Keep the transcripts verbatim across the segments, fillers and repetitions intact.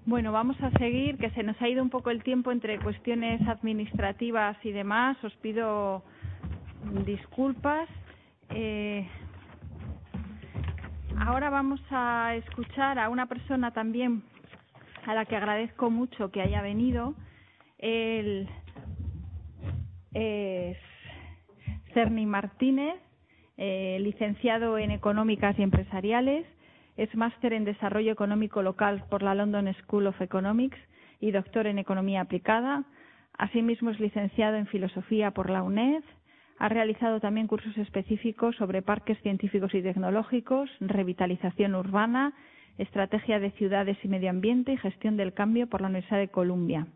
Bueno, vamos a seguir, que se nos ha ido un poco el tiempo entre cuestiones administrativas y demás. Os pido disculpas. Eh, ahora vamos a escuchar a una persona también a la que agradezco mucho que haya venido. Él es Cerny Martínez, eh, licenciado en Económicas y Empresariales. Es máster en Desarrollo Económico Local por la London School of Economics y doctor en Economía Aplicada. Asimismo, es licenciado en Filosofía por la UNED. Ha realizado también cursos específicos sobre parques científicos y tecnológicos, revitalización urbana, estrategia de ciudades y medio ambiente y gestión del cambio por la Universidad de Columbia.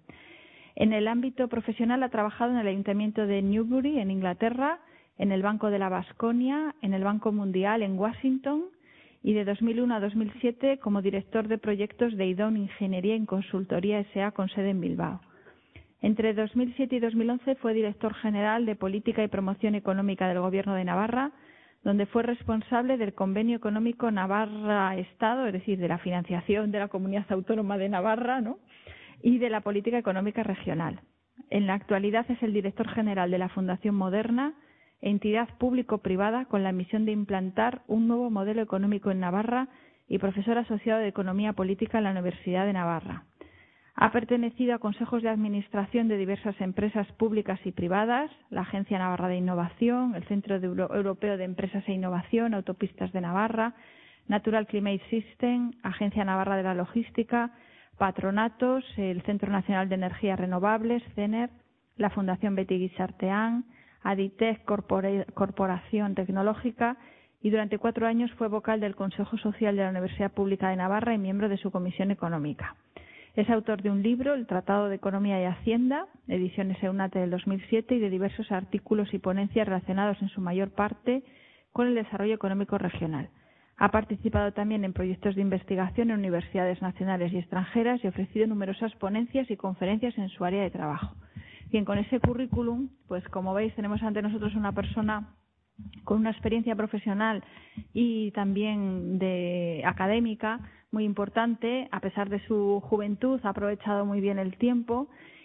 En el ámbito profesional ha trabajado en el Ayuntamiento de Newbury, en Inglaterra, en el Banco de la Baskonia, en el Banco Mundial en Washington, y de dos mil uno a dos mil siete como director de proyectos de IDON Ingeniería y Consultoría S A con sede en Bilbao. Entre dos mil siete y dos mil once fue director general de Política y Promoción Económica del Gobierno de Navarra, donde fue responsable del Convenio Económico Navarra-Estado, es decir, de la financiación de la Comunidad Autónoma de Navarra, ¿no?, y de la Política Económica Regional. En la actualidad es el director general de la Fundación Moderna, entidad público-privada con la misión de implantar un nuevo modelo económico en Navarra, y profesor asociado de Economía Política en la Universidad de Navarra. Ha pertenecido a consejos de administración de diversas empresas públicas y privadas, la Agencia Navarra de Innovación, el Centro de Euro- Europeo de Empresas e Innovación, Autopistas de Navarra, Natural Climate System, Agencia Navarra de la Logística, patronatos, el Centro Nacional de Energías Renovables, CENER, la Fundación Betty Guixarteán, Aditec Corporación Tecnológica, y durante cuatro años fue vocal del Consejo Social de la Universidad Pública de Navarra y miembro de su Comisión Económica. Es autor de un libro, El Tratado de Economía y Hacienda, ediciones EUNATE del dos mil siete, y de diversos artículos y ponencias relacionados en su mayor parte con el desarrollo económico regional. Ha participado también en proyectos de investigación en universidades nacionales y extranjeras y ha ofrecido numerosas ponencias y conferencias en su área de trabajo. Bien, con ese currículum, pues como veis, tenemos ante nosotros una persona con una experiencia profesional y también de académica muy importante. A pesar de su juventud, ha aprovechado muy bien el tiempo,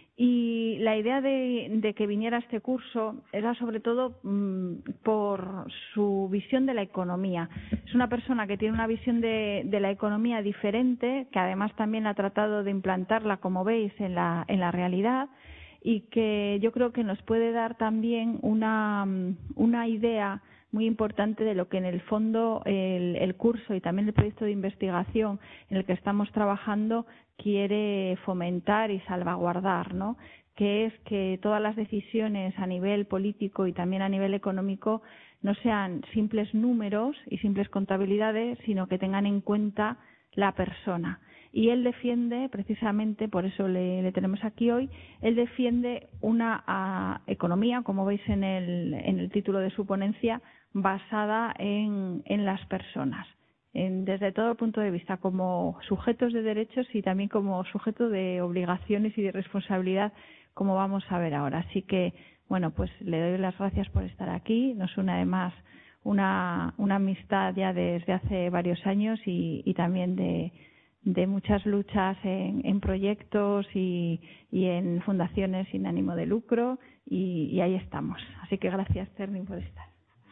y la idea de, de que viniera a este curso era sobre todo mmm, por su visión de la economía. Es una persona que tiene una visión de, de la economía diferente, que además también ha tratado de implantarla, como veis, en la, en la realidad, y que yo creo que nos puede dar también una, una idea muy importante de lo que en el fondo el, el curso y también el proyecto de investigación en el que estamos trabajando quiere fomentar y salvaguardar, ¿no?, que es que todas las decisiones a nivel político y también a nivel económico no sean simples números y simples contabilidades, sino que tengan en cuenta la persona. Y él defiende, precisamente, por eso le, le tenemos aquí hoy, él defiende una a, economía, como veis en el, en el título de su ponencia, basada en, en las personas, en, desde todo punto de vista, como sujetos de derechos y también como sujeto de obligaciones y de responsabilidad, como vamos a ver ahora. Así que, bueno, pues le doy las gracias por estar aquí. Nos une además una, una amistad ya desde hace varios años y, y también de de muchas luchas en, en proyectos y, y en fundaciones sin ánimo de lucro, y, y ahí estamos. Así que gracias, Cerny, por estar.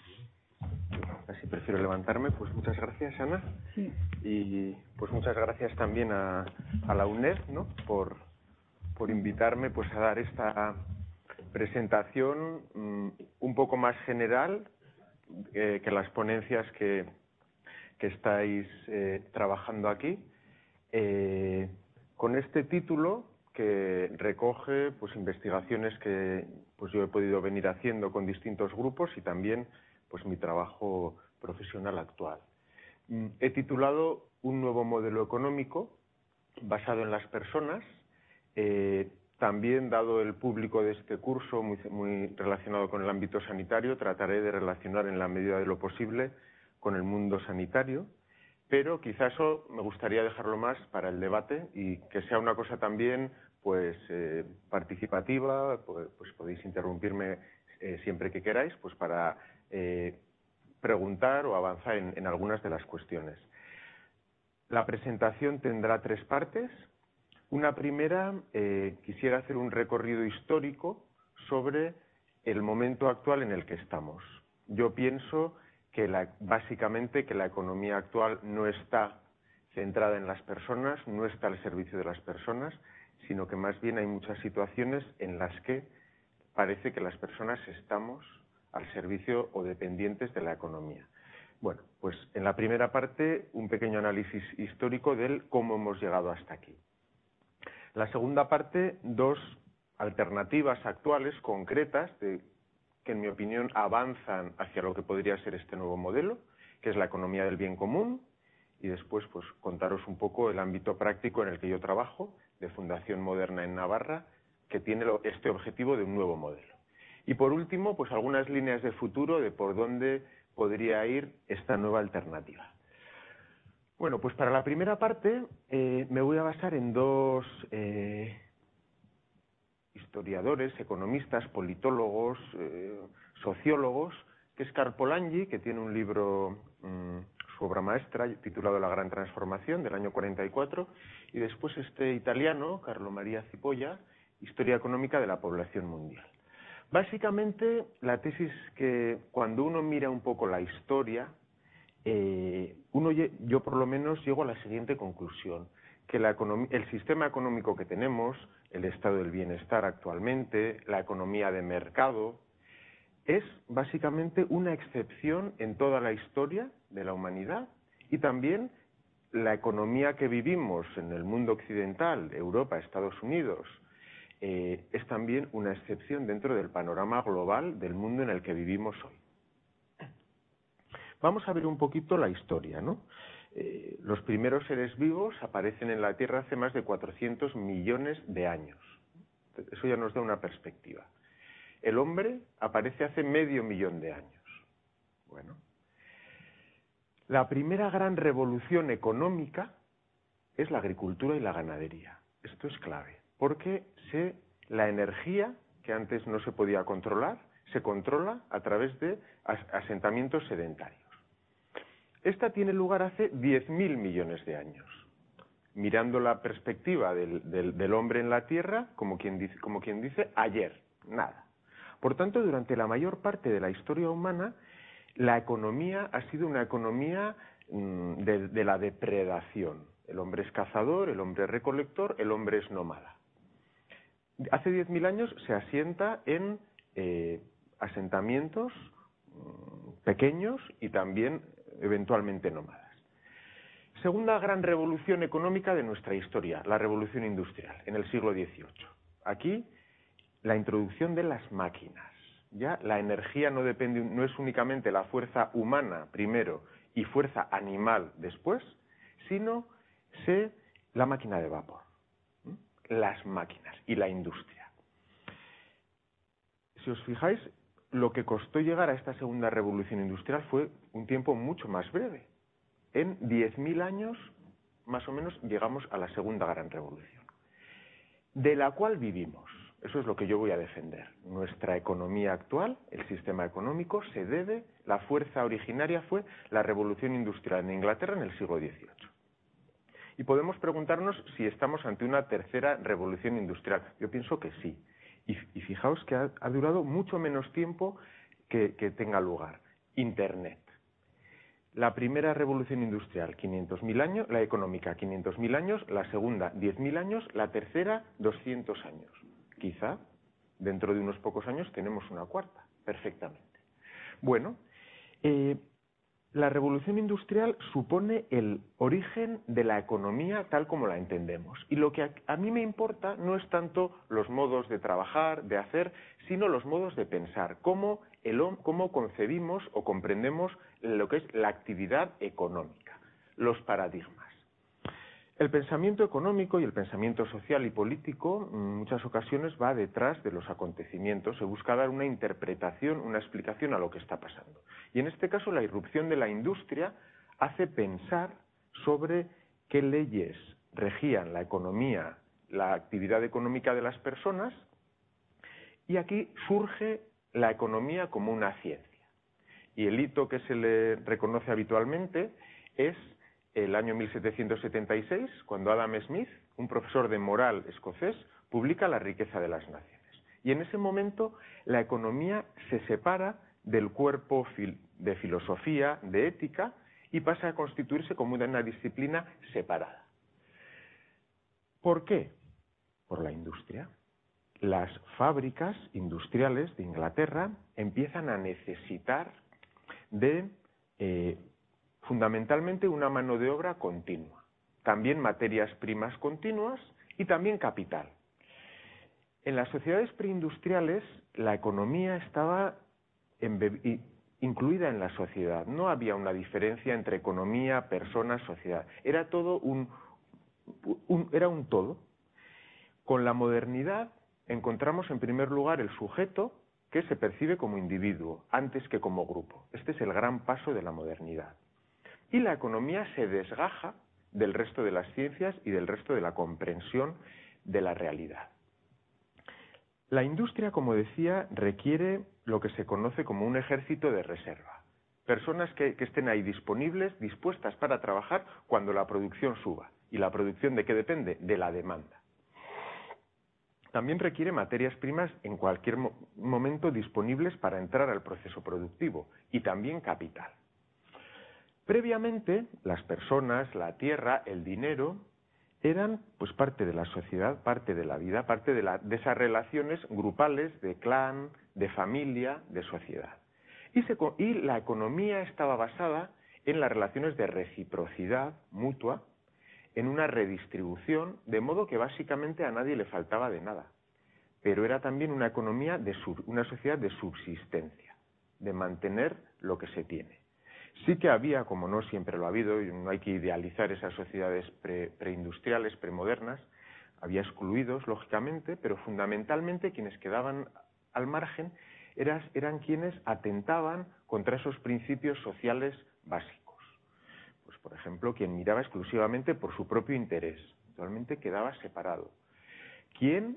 Así prefiero levantarme. Pues muchas gracias, Ana. Sí. Y pues muchas gracias también a, a la UNED, ¿no?, por, por invitarme pues a dar esta presentación um, un poco más general eh, que las ponencias que, que estáis eh, trabajando aquí. Eh, con este título, que recoge pues investigaciones que pues yo he podido venir haciendo con distintos grupos y también pues mi trabajo profesional actual. He titulado Un nuevo modelo económico basado en las personas. Eh, también, dado el público de este curso muy, muy relacionado con el ámbito sanitario, trataré de relacionar en la medida de lo posible con el mundo sanitario. Pero quizá eso me gustaría dejarlo más para el debate y que sea una cosa también pues eh, participativa. Pues, pues podéis interrumpirme eh, siempre que queráis, pues para eh, preguntar o avanzar en, en algunas de las cuestiones. La presentación tendrá tres partes. Una primera, eh, quisiera hacer un recorrido histórico sobre el momento actual en el que estamos. Yo pienso que la, básicamente que la economía actual no está centrada en las personas, no está al servicio de las personas, sino que más bien hay muchas situaciones en las que parece que las personas estamos al servicio o dependientes de la economía. Bueno, pues en la primera parte un pequeño análisis histórico del cómo hemos llegado hasta aquí. La segunda parte, dos alternativas actuales, concretas, de, que en mi opinión avanzan hacia lo que podría ser este nuevo modelo, que es la economía del bien común, y después pues contaros un poco el ámbito práctico en el que yo trabajo, de Fundación Moderna en Navarra, que tiene este objetivo de un nuevo modelo. Y por último, pues algunas líneas de futuro de por dónde podría ir esta nueva alternativa. Bueno, pues para la primera parte eh, me voy a basar en dos eh, historiadores, economistas, politólogos, eh, sociólogos, que es Karl Polanyi, que tiene un libro, mmm, su obra maestra, titulado La Gran Transformación, del año cuarenta y cuatro, y después este italiano, Carlo Maria Cipolla, Historia Económica de la Población Mundial. Básicamente, la tesis que cuando uno mira un poco la historia, eh, uno, yo por lo menos llego a la siguiente conclusión, que la economía, el sistema económico que tenemos, el estado del bienestar actualmente, la economía de mercado, es básicamente una excepción en toda la historia de la humanidad y también la economía que vivimos en el mundo occidental, Europa, Estados Unidos, eh, es también una excepción dentro del panorama global del mundo en el que vivimos hoy. Vamos a ver un poquito la historia, ¿no? Eh, los primeros seres vivos aparecen en la Tierra hace más de cuatrocientos millones de años. Eso ya nos da una perspectiva. El hombre aparece hace medio millón de años. Bueno, la primera gran revolución económica es la agricultura y la ganadería. Esto es clave, porque se, la energía, que antes no se podía controlar, se controla a través de asentamientos sedentarios. Esta tiene lugar hace diez mil millones de años. Mirando la perspectiva del, del, del hombre en la Tierra, como quien dice, como quien dice, ayer, nada. Por tanto, durante la mayor parte de la historia humana, la economía ha sido una economía mmm, de, de la depredación. El hombre es cazador, el hombre es recolector, el hombre es nómada. Hace diez mil años se asienta en eh, asentamientos mmm, pequeños y también eventualmente nómadas. Segunda gran revolución económica de nuestra historia, la revolución industrial, en el siglo dieciocho. Aquí, la introducción de las máquinas. Ya la energía no depende, no es únicamente la fuerza humana primero y fuerza animal después, sino se, la máquina de vapor, las máquinas y la industria. Si os fijáis, lo que costó llegar a esta segunda revolución industrial fue un tiempo mucho más breve. En diez mil años, más o menos, llegamos a la segunda gran revolución, de la cual vivimos. Eso es lo que yo voy a defender. Nuestra economía actual, el sistema económico, se debe, la fuerza originaria fue la revolución industrial en Inglaterra en el siglo dieciocho. Y podemos preguntarnos si estamos ante una tercera revolución industrial. Yo pienso que sí. Y, y fijaos que ha, ha durado mucho menos tiempo que, que tenga lugar. Internet. La primera revolución industrial, quinientos mil años, la económica, quinientos mil años, la segunda, diez mil años, la tercera, doscientos años. Quizá, dentro de unos pocos años, tenemos una cuarta, perfectamente. Bueno, eh, la revolución industrial supone el origen de la economía tal como la entendemos. Y lo que a, a mí me importa no es tanto los modos de trabajar, de hacer, sino los modos de pensar, cómo, el, cómo concebimos o comprendemos lo que es la actividad económica, los paradigmas. El pensamiento económico y el pensamiento social y político en muchas ocasiones va detrás de los acontecimientos, se busca dar una interpretación, una explicación a lo que está pasando. Y en este caso la irrupción de la industria hace pensar sobre qué leyes regían la economía, la actividad económica de las personas, y aquí surge la economía como una ciencia. Y el hito que se le reconoce habitualmente es el año mil setecientos setenta y seis, cuando Adam Smith, un profesor de moral escocés, publica La riqueza de las naciones. Y en ese momento la economía se separa del cuerpo fil- de filosofía, de ética, y pasa a constituirse como una disciplina separada. ¿Por qué? Por la industria. Las fábricas industriales de Inglaterra empiezan a necesitar de eh, fundamentalmente una mano de obra continua, también materias primas continuas y también capital. En las sociedades preindustriales la economía estaba embe- incluida en la sociedad, no había una diferencia entre economía, personas, sociedad, era todo un, un, era un todo. Con la modernidad encontramos en primer lugar el sujeto que se percibe como individuo antes que como grupo. Este es el gran paso de la modernidad. Y la economía se desgaja del resto de las ciencias y del resto de la comprensión de la realidad. La industria, como decía, requiere lo que se conoce como un ejército de reserva. Personas que, que estén ahí disponibles, dispuestas para trabajar cuando la producción suba. ¿Y la producción de qué depende? De la demanda. También requiere materias primas en cualquier mo- momento disponibles para entrar al proceso productivo y también capital. Previamente, las personas, la tierra, el dinero, eran pues parte de la sociedad, parte de la vida, parte de, la, de esas relaciones grupales de clan, de familia, de sociedad. Y, se, y la economía estaba basada en las relaciones de reciprocidad mutua, en una redistribución, de modo que básicamente a nadie le faltaba de nada. Pero era también una economía, de sub, una sociedad de subsistencia, de mantener lo que se tiene. Sí que había, como no siempre lo ha habido, y no hay que idealizar esas sociedades pre, preindustriales, premodernas, había excluidos, lógicamente, pero fundamentalmente quienes quedaban al margen eran, eran quienes atentaban contra esos principios sociales básicos. Pues, por ejemplo, quien miraba exclusivamente por su propio interés, actualmente quedaba separado. Quien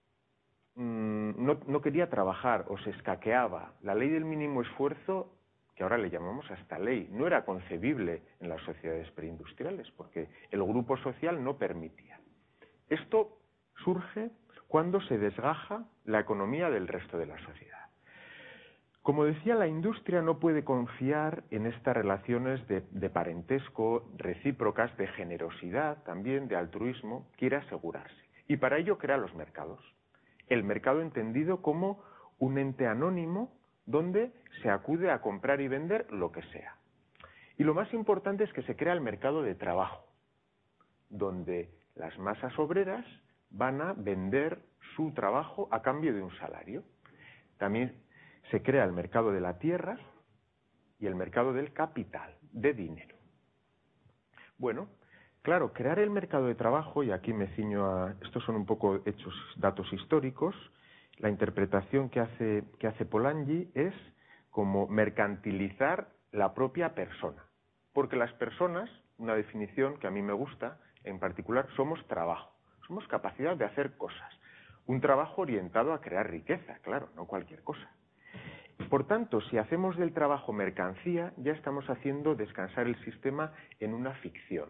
mmm, no, no quería trabajar o se escaqueaba. La ley del mínimo esfuerzo, que ahora le llamamos hasta ley, no era concebible en las sociedades preindustriales, porque el grupo social no permitía. Esto surge cuando se desgaja la economía del resto de la sociedad. Como decía, la industria no puede confiar en estas relaciones de, de parentesco, recíprocas, de generosidad, también de altruismo, quiere asegurarse. Y para ello crea los mercados. El mercado entendido como un ente anónimo donde se acude a comprar y vender lo que sea. Y lo más importante es que se crea el mercado de trabajo, donde las masas obreras van a vender su trabajo a cambio de un salario. También se crea el mercado de la tierra y el mercado del capital, de dinero. Bueno, claro, crear el mercado de trabajo, y aquí me ciño a... Estos son un poco hechos, datos históricos. La interpretación que hace, que hace Polanyi es como mercantilizar la propia persona. Porque las personas, una definición que a mí me gusta, en particular, somos trabajo. Somos capacidad de hacer cosas. Un trabajo orientado a crear riqueza, claro, no cualquier cosa. Por tanto, si hacemos del trabajo mercancía, ya estamos haciendo descansar el sistema en una ficción.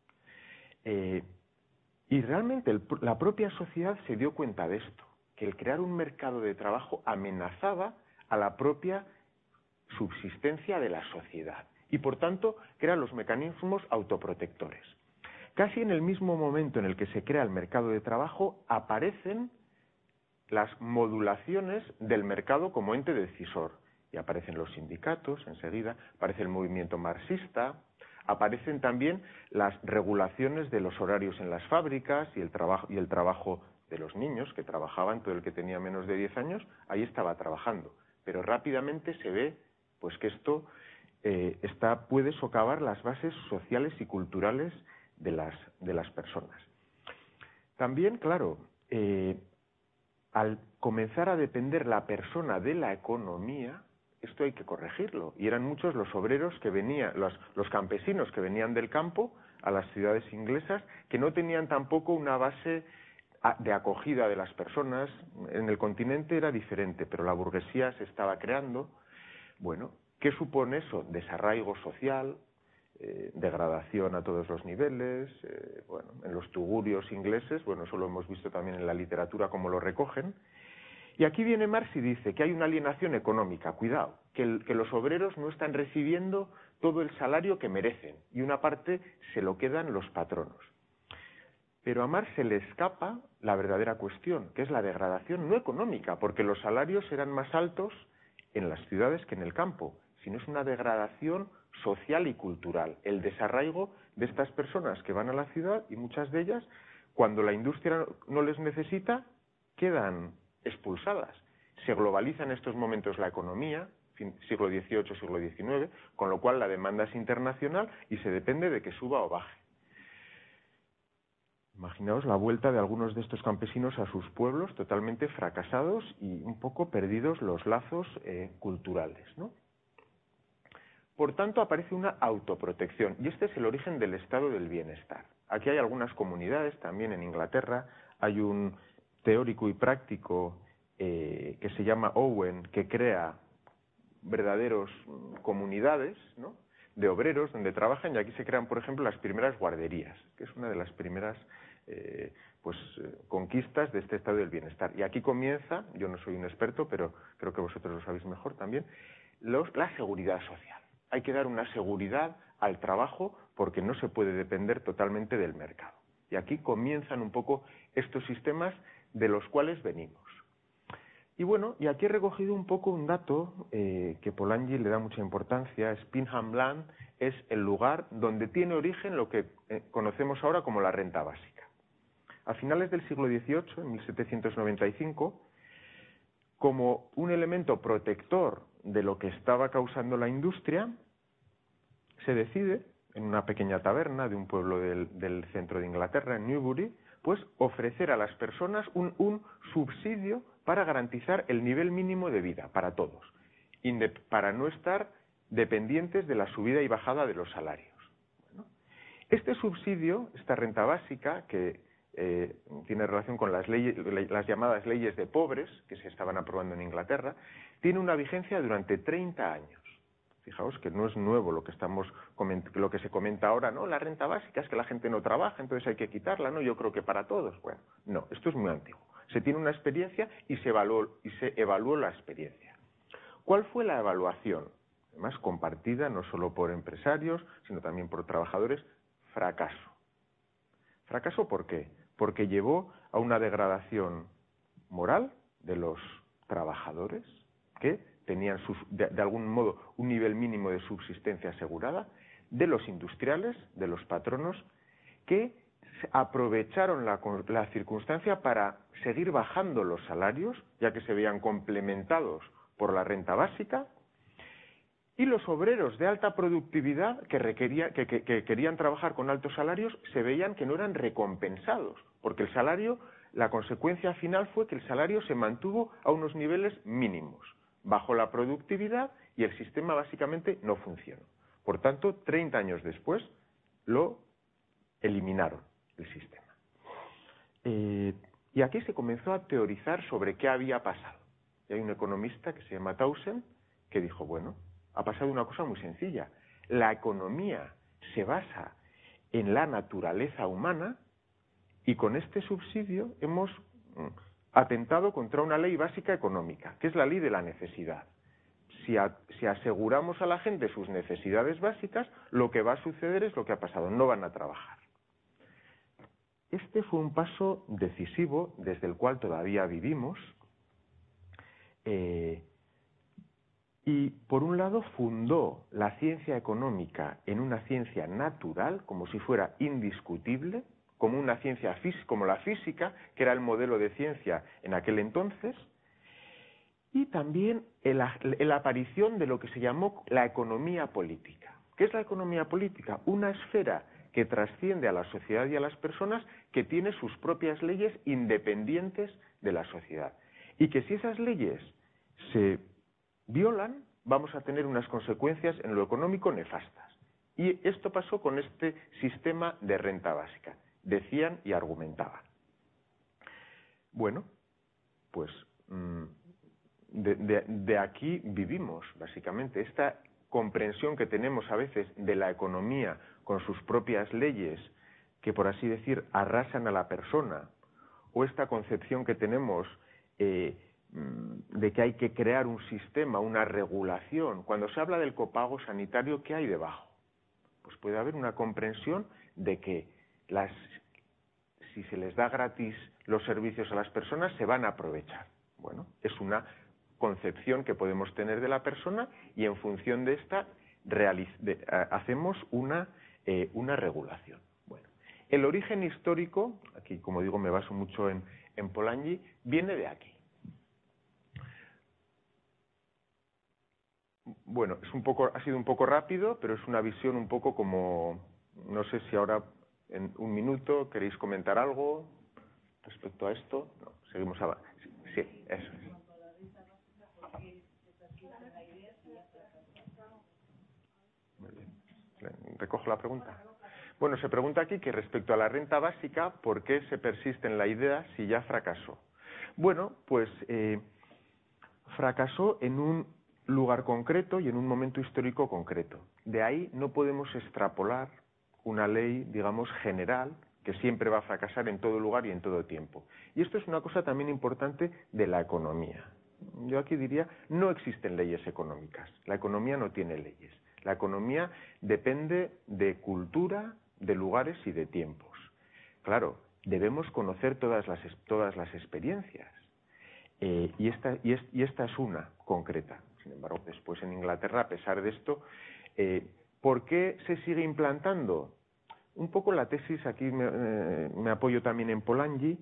Eh, y realmente el, la propia sociedad se dio cuenta de esto, que el crear un mercado de trabajo amenazaba a la propia subsistencia de la sociedad y, por tanto, crea los mecanismos autoprotectores. Casi en el mismo momento en el que se crea el mercado de trabajo, aparecen las modulaciones del mercado como ente decisor. Y aparecen los sindicatos enseguida, aparece el movimiento marxista, aparecen también las regulaciones de los horarios en las fábricas y el trabajo, y el trabajo de los niños que trabajaban, todo el que tenía menos de diez años, ahí estaba trabajando. Pero rápidamente se ve pues que esto eh, está, puede socavar las bases sociales y culturales de las, de las personas. También, claro, eh, al comenzar a depender la persona de la economía, esto hay que corregirlo. Y eran muchos los obreros que venían, los, los campesinos que venían del campo a las ciudades inglesas, que no tenían tampoco una base de acogida de las personas. En el continente era diferente, pero la burguesía se estaba creando. Bueno, ¿qué supone eso? Desarraigo social, eh, degradación a todos los niveles, eh, bueno, en los tugurios ingleses, bueno, eso lo hemos visto también en la literatura cómo lo recogen. Y aquí viene Marx y dice que hay una alienación económica, cuidado, que, el, que los obreros no están recibiendo todo el salario que merecen y una parte se lo quedan los patronos. Pero a Marx se le escapa la verdadera cuestión, que es la degradación no económica, porque los salarios eran más altos en las ciudades que en el campo, sino es una degradación social y cultural, el desarraigo de estas personas que van a la ciudad y muchas de ellas, cuando la industria no les necesita, quedan expulsadas. Se globaliza en estos momentos la economía, siglo dieciocho, siglo diecinueve, con lo cual la demanda es internacional y se depende de que suba o baje. Imaginaos la vuelta de algunos de estos campesinos a sus pueblos totalmente fracasados y un poco perdidos los lazos eh, culturales, ¿no? Por tanto, aparece una autoprotección, y este es el origen del estado del bienestar. Aquí hay algunas comunidades, también en Inglaterra, hay un teórico y práctico eh, que se llama Owen, que crea verdaderos comunidades, ¿no?, de obreros donde trabajan, y aquí se crean, por ejemplo, las primeras guarderías, que es una de las primeras eh, pues, eh, conquistas de este estado del bienestar. Y aquí comienza, yo no soy un experto, pero creo que vosotros lo sabéis mejor también, los, la seguridad social. Hay que dar una seguridad al trabajo porque no se puede depender totalmente del mercado. Y aquí comienzan un poco estos sistemas de los cuales venimos. Y bueno, y aquí he recogido un poco un dato eh, que Polanyi le da mucha importancia. Spinham Land es el lugar donde tiene origen lo que eh, conocemos ahora como la renta básica. A finales del siglo dieciocho, en mil setecientos noventa y cinco, como un elemento protector de lo que estaba causando la industria, se decide, en una pequeña taberna de un pueblo del, del centro de Inglaterra, en Newbury, pues ofrecer a las personas un, un subsidio para garantizar el nivel mínimo de vida para todos, para no estar dependientes de la subida y bajada de los salarios. Bueno, este subsidio, esta renta básica, que eh, tiene relación con las, leyes, las llamadas leyes de pobres, que se estaban aprobando en Inglaterra, tiene una vigencia durante treinta años. Fijaos que no es nuevo lo que estamos lo que se comenta ahora, ¿no? La renta básica es que la gente no trabaja, entonces hay que quitarla, ¿no? Yo creo que para todos. Bueno, no, esto es muy antiguo. Se tiene una experiencia y se evaluó, y se evaluó la experiencia. ¿Cuál fue la evaluación? Además, compartida no solo por empresarios, sino también por trabajadores. Fracaso. ¿Fracaso por qué? Porque llevó a una degradación moral de los trabajadores que tenían sus, de, de algún modo un nivel mínimo de subsistencia asegurada, de los industriales, de los patronos, que aprovecharon la, la circunstancia para seguir bajando los salarios, ya que se veían complementados por la renta básica, y los obreros de alta productividad que, requería, que, que, que querían trabajar con altos salarios se veían que no eran recompensados, porque el salario, la consecuencia final fue que el salario se mantuvo a unos niveles mínimos, bajo la productividad, y el sistema básicamente no funcionó. Por tanto, treinta años después lo eliminaron, el sistema. Eh, y aquí se comenzó a teorizar sobre qué había pasado. Y hay un economista que se llama Townsend que dijo, bueno, ha pasado una cosa muy sencilla. La economía se basa en la naturaleza humana y con este subsidio hemos atentado contra una ley básica económica, que es la ley de la necesidad. Si, a, si aseguramos a la gente sus necesidades básicas, lo que va a suceder es lo que ha pasado, no van a trabajar. Este fue un paso decisivo desde el cual todavía vivimos, eh, y por un lado fundó la ciencia económica en una ciencia natural, como si fuera indiscutible, como una ciencia física, como la física, que era el modelo de ciencia en aquel entonces, y también la aparición de lo que se llamó la economía política. ¿Qué es la economía política? Una esfera que trasciende a la sociedad y a las personas, que tiene sus propias leyes independientes de la sociedad. Y que si esas leyes se violan, vamos a tener unas consecuencias en lo económico nefastas. Y esto pasó con este sistema de renta básica. Decían y argumentaban. Bueno, pues de, de, de aquí vivimos, básicamente. Esta comprensión que tenemos a veces de la economía con sus propias leyes, que por así decir arrasan a la persona, o esta concepción que tenemos eh, de que hay que crear un sistema, una regulación. Cuando se habla del copago sanitario, ¿qué hay debajo? Pues puede haber una comprensión de que las, si se les da gratis los servicios a las personas, se van a aprovechar. Bueno, es una concepción que podemos tener de la persona y en función de esta realiz- de, a, hacemos una, eh, una regulación. Bueno, el origen histórico, aquí como digo me baso mucho en, en Polanyi, viene de aquí. Bueno, es un poco, ha sido un poco rápido, pero es una visión un poco como, no sé si ahora en un minuto queréis comentar algo respecto a esto. No, seguimos abajo. Sí, sí, eso es. Muy bien. ¿Recojo la pregunta? Bueno, se pregunta aquí que respecto a la renta básica, ¿por qué se persiste en la idea si ya fracasó? Bueno, pues eh, fracasó en un lugar concreto y en un momento histórico concreto. De ahí no podemos extrapolar una ley, digamos, general, que siempre va a fracasar en todo lugar y en todo tiempo. Y esto es una cosa también importante de la economía. Yo aquí diría, no existen leyes económicas. La economía no tiene leyes. La economía depende de cultura, de lugares y de tiempos. Claro, debemos conocer todas las, todas las experiencias. Eh, y, esta, y, es, y esta es una concreta. Sin embargo, después en Inglaterra, a pesar de esto, eh, ¿por qué se sigue implantando? Un poco la tesis, aquí me, eh, me apoyo también en Polanyi,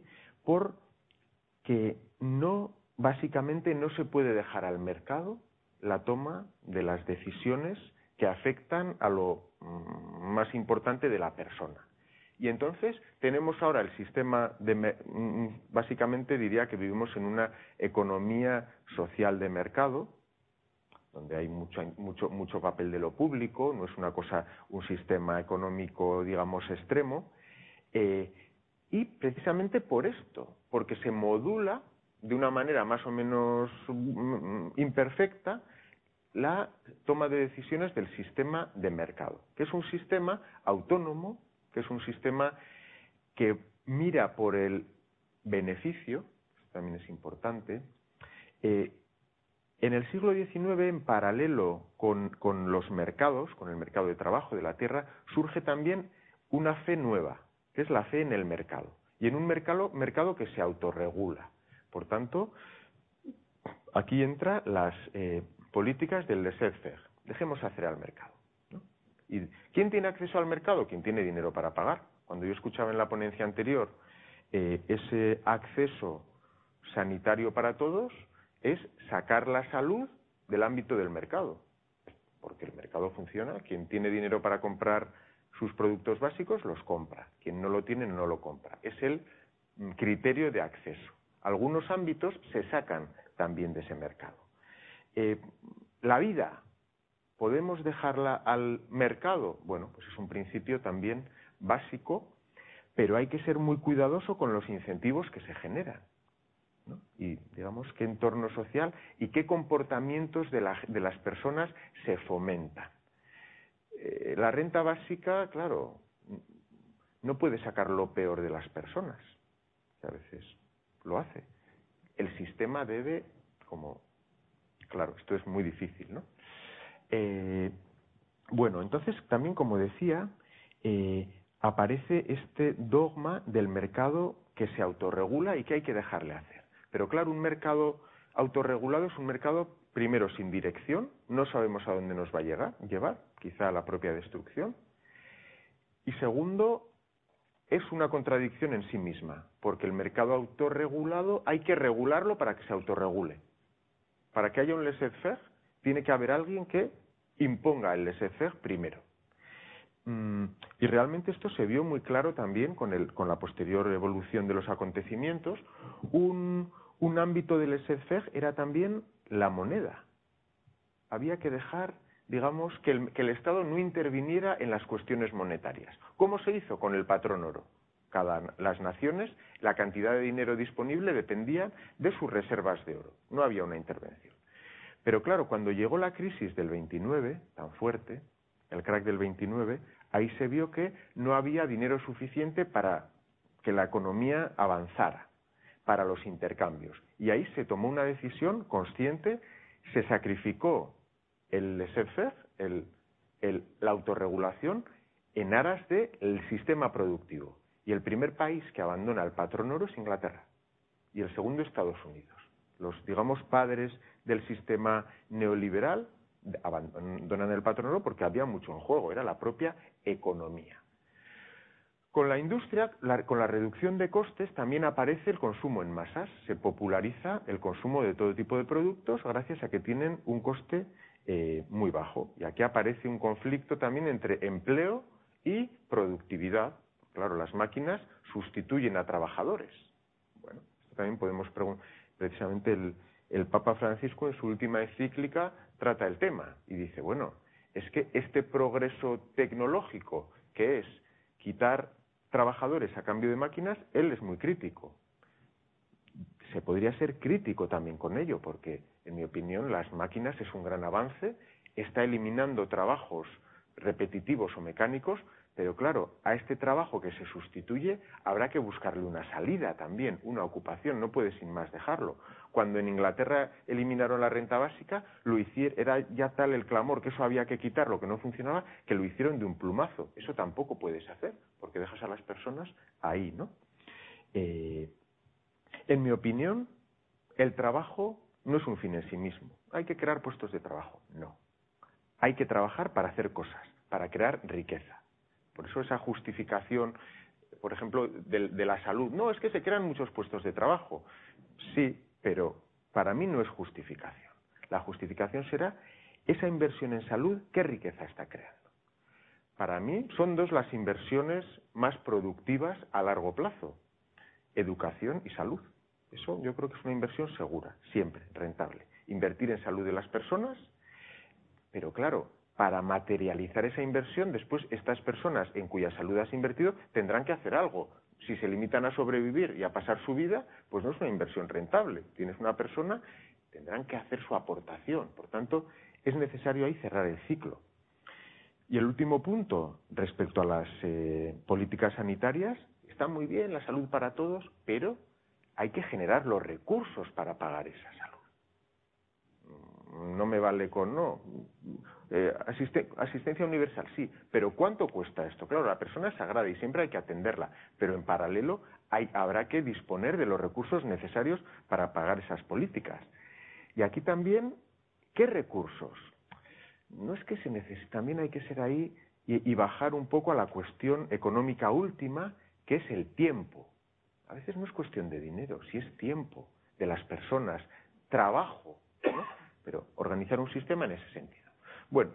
porque no, básicamente no se puede dejar al mercado la toma de las decisiones que afectan a lo mm, más importante de la persona. Y entonces tenemos ahora el sistema de, básicamente diría que vivimos en una economía social de mercado, donde hay mucho, mucho, mucho papel de lo público, no es una cosa, un sistema económico, digamos, extremo, eh, y precisamente por esto, porque se modula de una manera más o menos imperfecta la toma de decisiones del sistema de mercado, que es un sistema autónomo, que es un sistema que mira por el beneficio, esto también es importante. Eh, en el siglo diecinueve, en paralelo con, con los mercados, con el mercado de trabajo de la tierra, surge también una fe nueva, que es la fe en el mercado, y en un mercado, mercado que se autorregula. Por tanto, aquí entran las eh, políticas del laissez-faire. Dejemos hacer al mercado, ¿no? ¿Y quién tiene acceso al mercado? Quien tiene dinero para pagar. Cuando yo escuchaba en la ponencia anterior eh, ese acceso sanitario para todos, es sacar la salud del ámbito del mercado. Porque el mercado funciona, quien tiene dinero para comprar sus productos básicos los compra, quien no lo tiene no lo compra. Es el criterio de acceso. Algunos ámbitos se sacan también de ese mercado. Eh, la vida, ¿podemos dejarla al mercado? Bueno, pues es un principio también básico, pero hay que ser muy cuidadoso con los incentivos que se generan, ¿no? Y digamos qué entorno social y qué comportamientos de, la, de las personas se fomentan. Eh, la renta básica, claro, no puede sacar lo peor de las personas, que a veces lo hace. El sistema debe, como, claro, esto es muy difícil, ¿no? Eh, bueno, entonces también, como decía, eh, aparece este dogma del mercado que se autorregula y que hay que dejarle hacer. Pero claro, un mercado autorregulado es un mercado, primero, sin dirección, no sabemos a dónde nos va a llegar, llevar, quizá a la propia destrucción. Y segundo, es una contradicción en sí misma, porque el mercado autorregulado hay que regularlo para que se autorregule. Para que haya un laissez-faire, tiene que haber alguien que imponga el laissez-faire primero. Mm, y realmente esto se vio muy claro también con, el, con la posterior evolución de los acontecimientos. Un, un ámbito del laissez-faire era también la moneda. Había que dejar, digamos, que el, que el Estado no interviniera en las cuestiones monetarias. ¿Cómo se hizo? Con el patrón oro. Cada, las naciones, la cantidad de dinero disponible dependía de sus reservas de oro. No había una intervención. Pero claro, cuando llegó la crisis del veintinueve, tan fuerte, el crack del veintinueve, ahí se vio que no había dinero suficiente para que la economía avanzara, para los intercambios. Y ahí se tomó una decisión consciente, se sacrificó el laissez-faire, el, el, la autorregulación, en aras del sistema productivo. Y el primer país que abandona el patrón oro es Inglaterra. Y el segundo, Estados Unidos. Los, digamos, padres del sistema neoliberal abandonan el patrón oro porque había mucho en juego, era la propia economía. Con la industria, la, con la reducción de costes, también aparece el consumo en masas. Se populariza el consumo de todo tipo de productos gracias a que tienen un coste eh, muy bajo. Y aquí aparece un conflicto también entre empleo y productividad. Claro, las máquinas sustituyen a trabajadores. Bueno, esto también podemos preguntar. Precisamente el, el Papa Francisco en su última encíclica trata el tema y dice, bueno, es que este progreso tecnológico que es quitar trabajadores a cambio de máquinas, él es muy crítico. Se podría ser crítico también con ello, porque, en mi opinión, las máquinas es un gran avance, está eliminando trabajos repetitivos o mecánicos, pero claro, a este trabajo que se sustituye habrá que buscarle una salida también, una ocupación, no puede sin más dejarlo. Cuando en Inglaterra eliminaron la renta básica, lo hicieron, era ya tal el clamor que eso había que quitarlo, que no funcionaba, que lo hicieron de un plumazo. Eso tampoco puedes hacer, porque dejas a las personas ahí, ¿no? Eh, en mi opinión, el trabajo no es un fin en sí mismo. Hay que crear puestos de trabajo, no. Hay que trabajar para hacer cosas, para crear riqueza. Por eso esa justificación, por ejemplo, de, de la salud. No, es que se crean muchos puestos de trabajo. Sí, pero para mí no es justificación. La justificación será esa inversión en salud, ¿qué riqueza está creando? Para mí son dos las inversiones más productivas a largo plazo. Educación y salud. Eso yo creo que es una inversión segura, siempre, rentable. Invertir en salud de las personas, pero claro, para materializar esa inversión, después estas personas en cuya salud has invertido tendrán que hacer algo. Si se limitan a sobrevivir y a pasar su vida, pues no es una inversión rentable. Tienes una persona, tendrán que hacer su aportación. Por tanto, es necesario ahí cerrar el ciclo. Y el último punto, respecto a las eh, políticas sanitarias, está muy bien la salud para todos, pero hay que generar los recursos para pagar esa salud. No me vale con no. Eh, asiste, asistencia universal, sí, pero ¿cuánto cuesta esto? Claro, la persona es sagrada y siempre hay que atenderla, pero en paralelo hay, habrá que disponer de los recursos necesarios para pagar esas políticas. Y aquí también, ¿qué recursos? No es que se necesite, también hay que ser ahí y, y bajar un poco a la cuestión económica última, que es el tiempo. A veces no es cuestión de dinero, si es tiempo de las personas, trabajo, ¿no? Pero organizar un sistema en ese sentido. Bueno,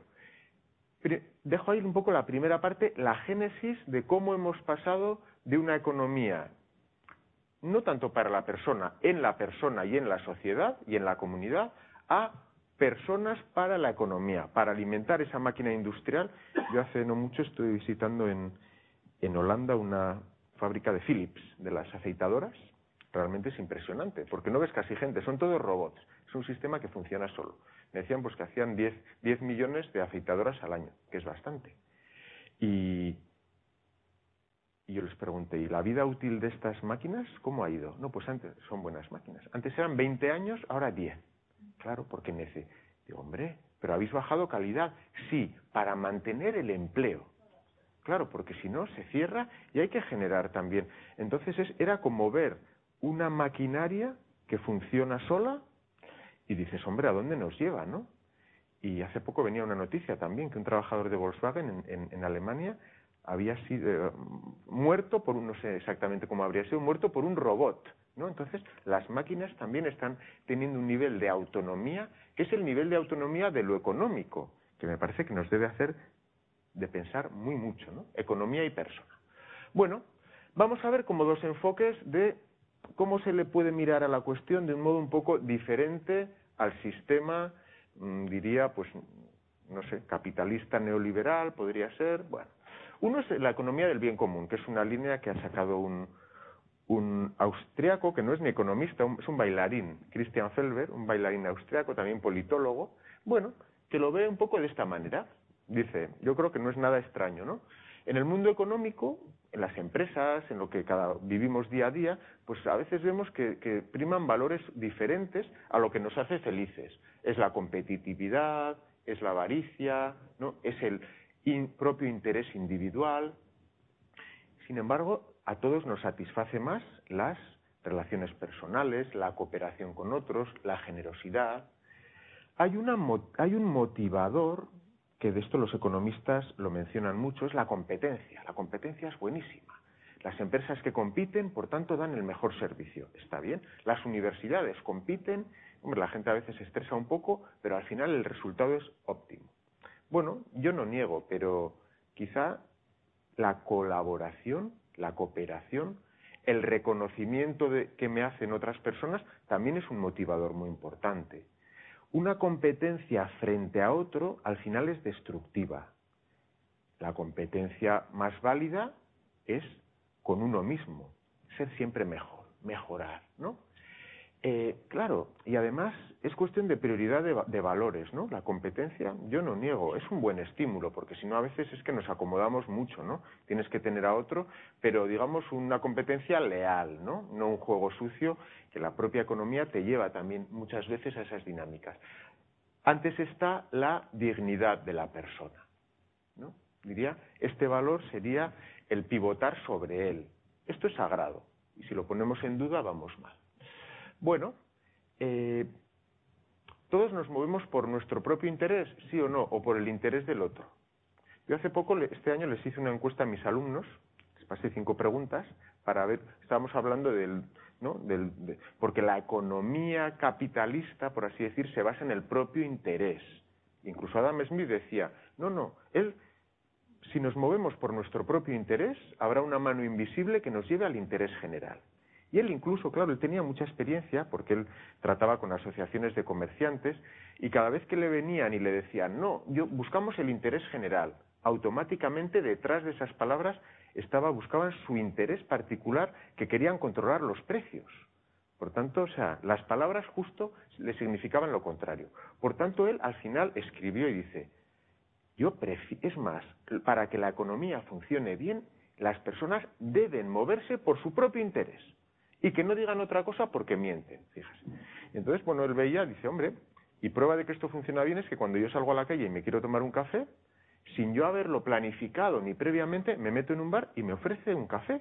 dejo ahí un poco la primera parte, la génesis de cómo hemos pasado de una economía, no tanto para la persona, en la persona y en la sociedad y en la comunidad, a personas para la economía, para alimentar esa máquina industrial. Yo hace no mucho estoy visitando en, en Holanda una fábrica de Philips, de las aceitadoras. Realmente es impresionante, porque no ves casi gente, son todos robots. Es un sistema que funciona solo. Me decían pues que hacían diez millones de afeitadoras al año, que es bastante. Y, y yo les pregunté, ¿y la vida útil de estas máquinas cómo ha ido? No, pues antes son buenas máquinas. Antes eran veinte años, ahora diez. Claro, porque necesito. Digo, hombre, pero habéis bajado calidad. Sí, para mantener el empleo. Claro, porque si no, se cierra y hay que generar también. Entonces es, era como ver una maquinaria que funciona sola y dices, hombre, ¿a dónde nos lleva, no? Y hace poco venía una noticia también que un trabajador de Volkswagen en, en, en Alemania había sido eh, muerto por un, no sé exactamente cómo habría sido, muerto por un robot, ¿no? Entonces, las máquinas también están teniendo un nivel de autonomía, que es el nivel de autonomía de lo económico, que me parece que nos debe hacer de pensar muy mucho, ¿no? Economía y persona. Bueno, vamos a ver como dos enfoques de cómo se le puede mirar a la cuestión de un modo un poco diferente al sistema, mmm, diría, pues, no sé, capitalista neoliberal, podría ser, bueno. Uno es la economía del bien común, que es una línea que ha sacado un, un austriaco que no es ni economista, es un bailarín, Christian Felber, un bailarín austriaco, también politólogo, bueno, que lo ve un poco de esta manera. Dice, yo creo que no es nada extraño, ¿no? En el mundo económico, en las empresas, en lo que cada, vivimos día a día, pues a veces vemos que, que priman valores diferentes a lo que nos hace felices. Es la competitividad, es la avaricia, ¿no? Es el in, propio interés individual. Sin embargo, a todos nos satisface más las relaciones personales, la cooperación con otros, la generosidad. Hay, una, hay un motivador, que de esto los economistas lo mencionan mucho, es la competencia. La competencia es buenísima. Las empresas que compiten, por tanto, dan el mejor servicio. Está bien. Las universidades compiten. Hombre, la gente a veces se estresa un poco, pero al final el resultado es óptimo. Bueno, yo no niego, pero quizá la colaboración, la cooperación, el reconocimiento de, que me hacen otras personas, también es un motivador muy importante. Una competencia frente a otro, al final es destructiva. La competencia más válida es con uno mismo, ser siempre mejor, mejorar, ¿no? Eh, claro, y además es cuestión de prioridad de, de valores, ¿no? La competencia, yo no niego, es un buen estímulo, porque si no a veces es que nos acomodamos mucho, ¿no? Tienes que tener a otro, pero digamos una competencia leal, ¿no? No un juego sucio, que la propia economía te lleva también muchas veces a esas dinámicas. Antes está la dignidad de la persona, ¿no? Diría, este valor sería el pivotar sobre él. Esto es sagrado, y si lo ponemos en duda vamos mal. Bueno, eh, ¿todos nos movemos por nuestro propio interés, sí o no, o por el interés del otro? Yo hace poco, este año, les hice una encuesta a mis alumnos, les pasé cinco preguntas, para ver, estábamos hablando del, ¿no? del, de, porque la economía capitalista, por así decir, se basa en el propio interés. Incluso Adam Smith decía, no, no, él, si nos movemos por nuestro propio interés, habrá una mano invisible que nos lleve al interés general. Y él incluso, claro, él tenía mucha experiencia porque él trataba con asociaciones de comerciantes y cada vez que le venían y le decían, no, yo buscamos el interés general, automáticamente detrás de esas palabras estaba, buscaban su interés particular, que querían controlar los precios. Por tanto, o sea, las palabras justo le significaban lo contrario. Por tanto, él al final escribió y dice, yo prefiero, es más, para que la economía funcione bien, las personas deben moverse por su propio interés. Y que no digan otra cosa porque mienten, fíjese. Entonces, bueno, él veía, dice, hombre, y prueba de que esto funciona bien es que cuando yo salgo a la calle y me quiero tomar un café, sin yo haberlo planificado ni previamente, me meto en un bar y me ofrece un café.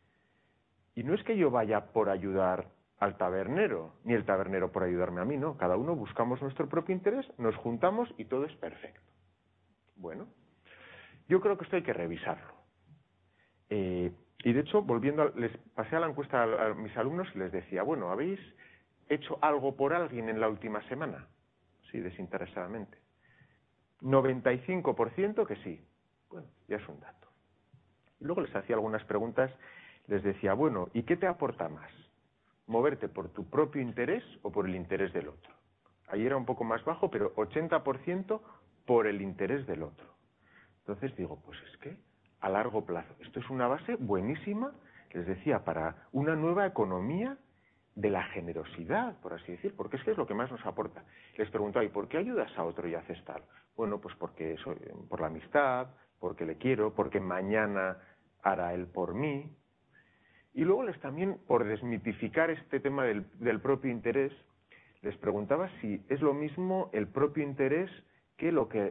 Y no es que yo vaya por ayudar al tabernero, ni el tabernero por ayudarme a mí, no. Cada uno buscamos nuestro propio interés, nos juntamos y todo es perfecto. Bueno, yo creo que esto hay que revisarlo. Eh... Y de hecho, volviendo, a, les pasé a la encuesta a, a mis alumnos y les decía, bueno, ¿habéis hecho algo por alguien en la última semana? Sí, desinteresadamente. noventa y cinco por ciento que sí. Bueno, ya es un dato. Y luego les hacía algunas preguntas, les decía, bueno, ¿y qué te aporta más? ¿Moverte por tu propio interés o por el interés del otro? Ahí era un poco más bajo, pero ochenta por ciento por el interés del otro. Entonces digo, pues es que a largo plazo. Esto es una base buenísima, les decía, para una nueva economía de la generosidad, por así decir, porque es que es lo que más nos aporta. Les preguntaba, ¿y por qué ayudas a otro y haces tal? Bueno, pues porque soy, por la amistad, porque le quiero, porque mañana hará él por mí. Y luego les también, por desmitificar este tema del, del propio interés, les preguntaba si es lo mismo el propio interés que lo que,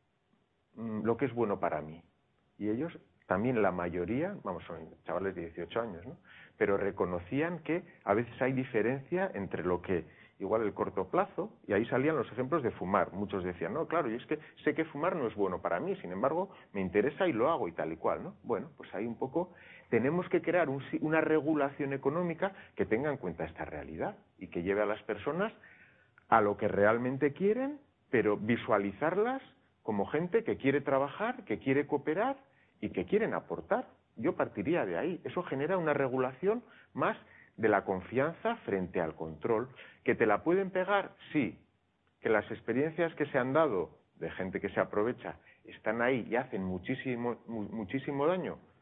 lo que es bueno para mí. Y ellos, también la mayoría, vamos, son chavales de dieciocho años, ¿no? Pero reconocían que a veces hay diferencia entre lo que, igual el corto plazo, y ahí salían los ejemplos de fumar. Muchos decían, no, claro, y es que sé que fumar no es bueno para mí, sin embargo, me interesa y lo hago y tal y cual, ¿no? Bueno, pues ahí un poco tenemos que crear un, una regulación económica que tenga en cuenta esta realidad y que lleve a las personas a lo que realmente quieren, pero visualizarlas como gente que quiere trabajar, que quiere cooperar y que quieren aportar. Yo partiría de ahí. Eso genera una regulación más de la confianza frente al control. ¿Que te la pueden pegar? Sí. ¿Que las experiencias que se han dado de gente que se aprovecha están ahí y hacen muchísimo, muchísimo daño?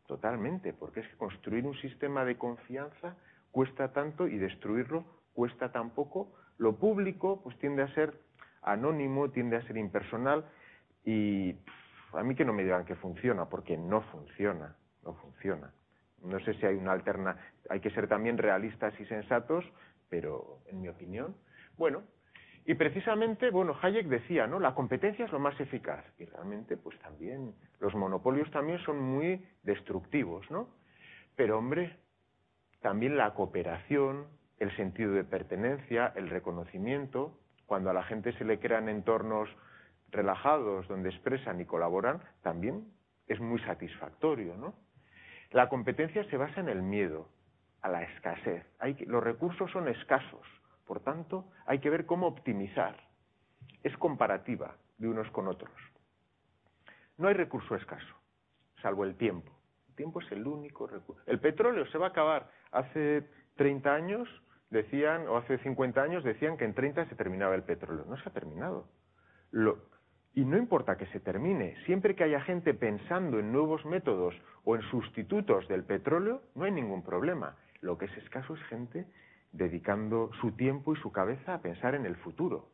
totalmente, porque es que construir un sistema de confianza cuesta tanto y destruirlo cuesta tan poco. Lo público pues tiende a ser anónimo, tiende a ser impersonal y pff, a mí que no me digan que funciona, porque no funciona, no funciona. No sé si hay una alterna, hay que ser también realistas y sensatos, pero en mi opinión, bueno, y precisamente, bueno, Hayek decía, ¿no? La competencia es lo más eficaz, y realmente, pues también, los monopolios también son muy destructivos, ¿no? Pero, hombre, también la cooperación, el sentido de pertenencia, el reconocimiento, cuando a la gente se le crean entornos relajados, donde expresan y colaboran, también es muy satisfactorio, ¿no? La competencia se basa en el miedo, a la escasez. Hay que, los recursos son escasos, por tanto, hay que ver cómo optimizar. Es comparativa de unos con otros. No hay recurso escaso, salvo el tiempo. El tiempo es el único recurso. El petróleo se va a acabar. Hace treinta años decían, o hace cincuenta años decían que en treinta se terminaba el petróleo. No se ha terminado. Lo, y no importa que se termine, siempre que haya gente pensando en nuevos métodos o en sustitutos del petróleo, no hay ningún problema. Lo que es escaso es gente dedicando su tiempo y su cabeza a pensar en el futuro.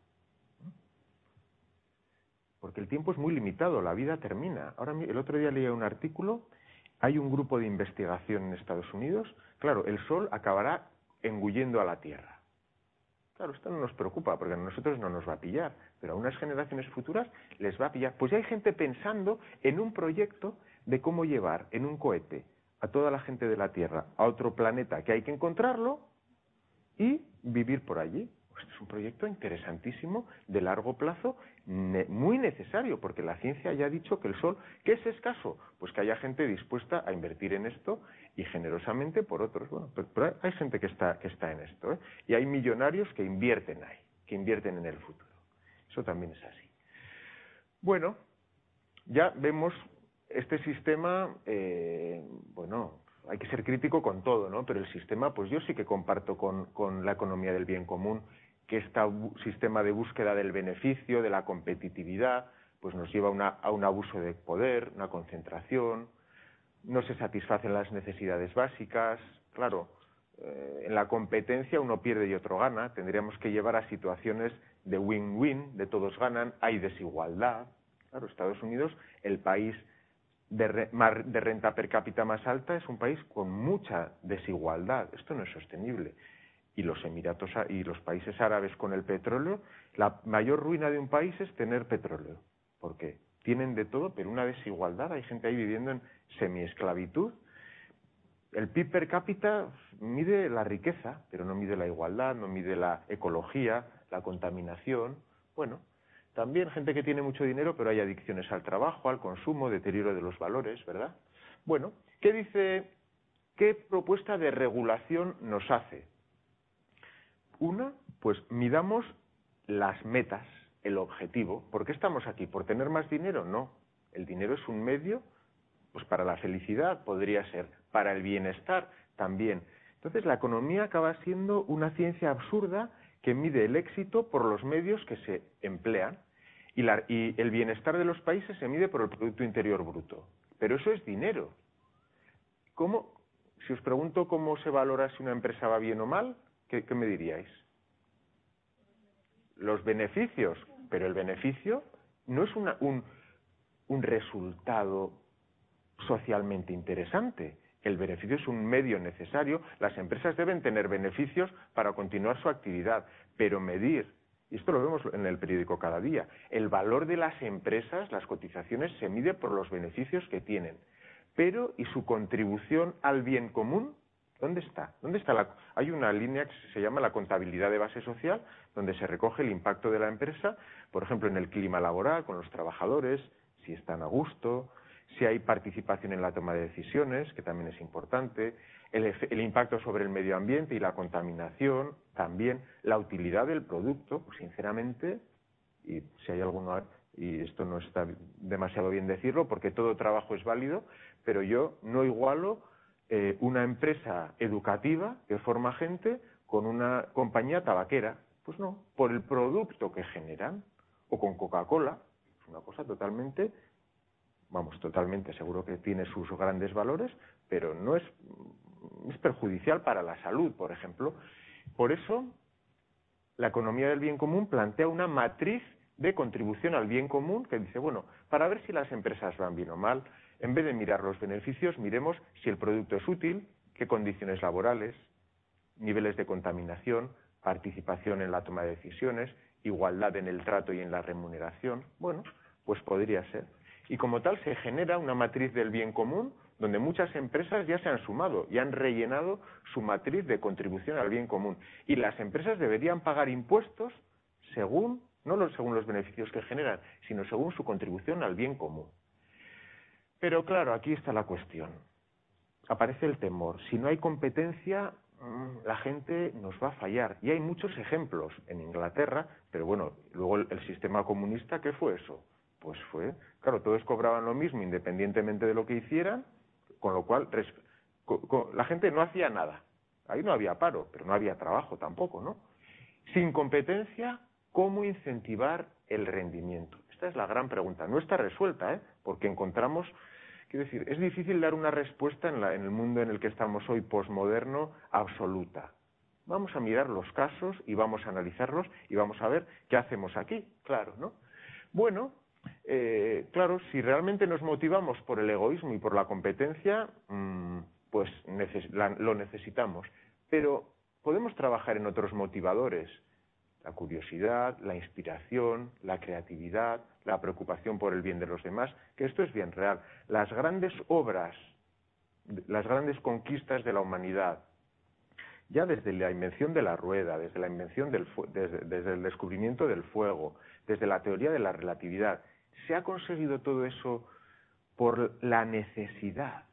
Porque el tiempo es muy limitado, la vida termina. Ahora, el otro día leí un artículo, hay un grupo de investigación en Estados Unidos, claro, el Sol acabará engullendo a la Tierra. Claro, esto no nos preocupa, porque a nosotros no nos va a pillar, pero a unas generaciones futuras les va a pillar. Pues ya hay gente pensando en un proyecto de cómo llevar en un cohete a toda la gente de la Tierra a otro planeta, que hay que encontrarlo y vivir por allí. Pues es un proyecto interesantísimo, de largo plazo, ne- muy necesario, porque la ciencia ya ha dicho que el Sol, ¿qué es escaso? Pues que haya gente dispuesta a invertir en esto y generosamente por otros. Bueno, pero, pero hay gente que está, que está en esto, ¿eh? Y hay millonarios que invierten ahí, que invierten en el futuro. Eso también es así. Bueno, ya vemos este sistema, eh, bueno, hay que ser crítico con todo, ¿no? Pero el sistema, pues yo sí que comparto con, con la economía del bien común, que este sistema de búsqueda del beneficio, de la competitividad, pues nos lleva a, una, a un abuso de poder, una concentración, no se satisfacen las necesidades básicas, claro, eh, en la competencia uno pierde y otro gana, tendríamos que llevar a situaciones de win-win, de todos ganan, hay desigualdad. Claro, Estados Unidos, el país de, re, de renta per cápita más alta, es un país con mucha desigualdad. Esto no es sostenible. Y los Emiratos y los países árabes con el petróleo, la mayor ruina de un país es tener petróleo. ¿Por qué? Tienen de todo, pero una desigualdad. Hay gente ahí viviendo en semiesclavitud. El P I B per cápita mide la riqueza, pero no mide la igualdad, no mide la ecología, la contaminación. Bueno, también gente que tiene mucho dinero, pero hay adicciones al trabajo, al consumo, deterioro de los valores, ¿verdad? Bueno, ¿qué dice, qué propuesta de regulación nos hace? Una, pues midamos las metas, el objetivo. ¿Por qué estamos aquí? ¿Por tener más dinero? No. El dinero es un medio, pues para la felicidad podría ser, para el bienestar también. Entonces la economía acaba siendo una ciencia absurda que mide el éxito por los medios que se emplean y, la, y el bienestar de los países se mide por el Producto Interior Bruto. Pero eso es dinero. ¿Cómo? Si os pregunto cómo se valora si una empresa va bien o mal, ¿qué, qué me diríais? Los beneficios, pero el beneficio no es una, un, un resultado socialmente interesante. El beneficio es un medio necesario. Las empresas deben tener beneficios para continuar su actividad, pero medir, y esto lo vemos en el periódico cada día, el valor de las empresas, las cotizaciones, se mide por los beneficios que tienen. Pero, ¿y su contribución al bien común? ¿Dónde está? ¿Dónde está la... Hay una línea que se llama la contabilidad de base social, donde se recoge el impacto de la empresa, por ejemplo, en el clima laboral, con los trabajadores, si están a gusto, si hay participación en la toma de decisiones, que también es importante, el, el impacto sobre el medio ambiente y la contaminación, también la utilidad del producto, pues sinceramente, y si hay alguno, y esto no está demasiado bien decirlo, porque todo trabajo es válido, pero yo no igualo eh, una empresa educativa que forma gente con una compañía tabaquera. Pues no, por el producto que generan, o con Coca-Cola, es una cosa totalmente vamos, totalmente, seguro que tiene sus grandes valores, pero no es, es perjudicial para la salud, por ejemplo. Por eso, la economía del bien común plantea una matriz de contribución al bien común que dice, bueno, para ver si las empresas van bien o mal, en vez de mirar los beneficios, miremos si el producto es útil, qué condiciones laborales, niveles de contaminación, participación en la toma de decisiones, igualdad en el trato y en la remuneración. Bueno, pues podría ser. Y como tal se genera una matriz del bien común donde muchas empresas ya se han sumado y han rellenado su matriz de contribución al bien común. Y las empresas deberían pagar impuestos según, no los, según los beneficios que generan, sino según su contribución al bien común. Pero claro, aquí está la cuestión. Aparece el temor. Si no hay competencia, la gente nos va a fallar. Y hay muchos ejemplos en Inglaterra, pero bueno, luego el, el sistema comunista, ¿qué fue eso? Pues fue, claro, todos cobraban lo mismo independientemente de lo que hicieran, con lo cual res, co, co, la gente no hacía nada. Ahí no había paro, pero no había trabajo tampoco, ¿no? Sin competencia, ¿cómo incentivar el rendimiento? Esta es la gran pregunta. No está resuelta, ¿eh? Porque encontramos... Quiero decir, es difícil dar una respuesta en, la, en el mundo en el que estamos hoy, posmoderno, absoluta. Vamos a mirar los casos y vamos a analizarlos y vamos a ver qué hacemos aquí, claro, ¿no? Bueno, eh, claro, si realmente nos motivamos por el egoísmo y por la competencia, mmm, pues neces la, lo necesitamos. Pero podemos trabajar en otros motivadores. La curiosidad, la inspiración, la creatividad, la preocupación por el bien de los demás, que esto es bien real. Las grandes obras, las grandes conquistas de la humanidad, ya desde la invención de la rueda, desde la invención del desde, desde el descubrimiento del fuego, desde la teoría de la relatividad, ¿se ha conseguido todo eso por la necesidad,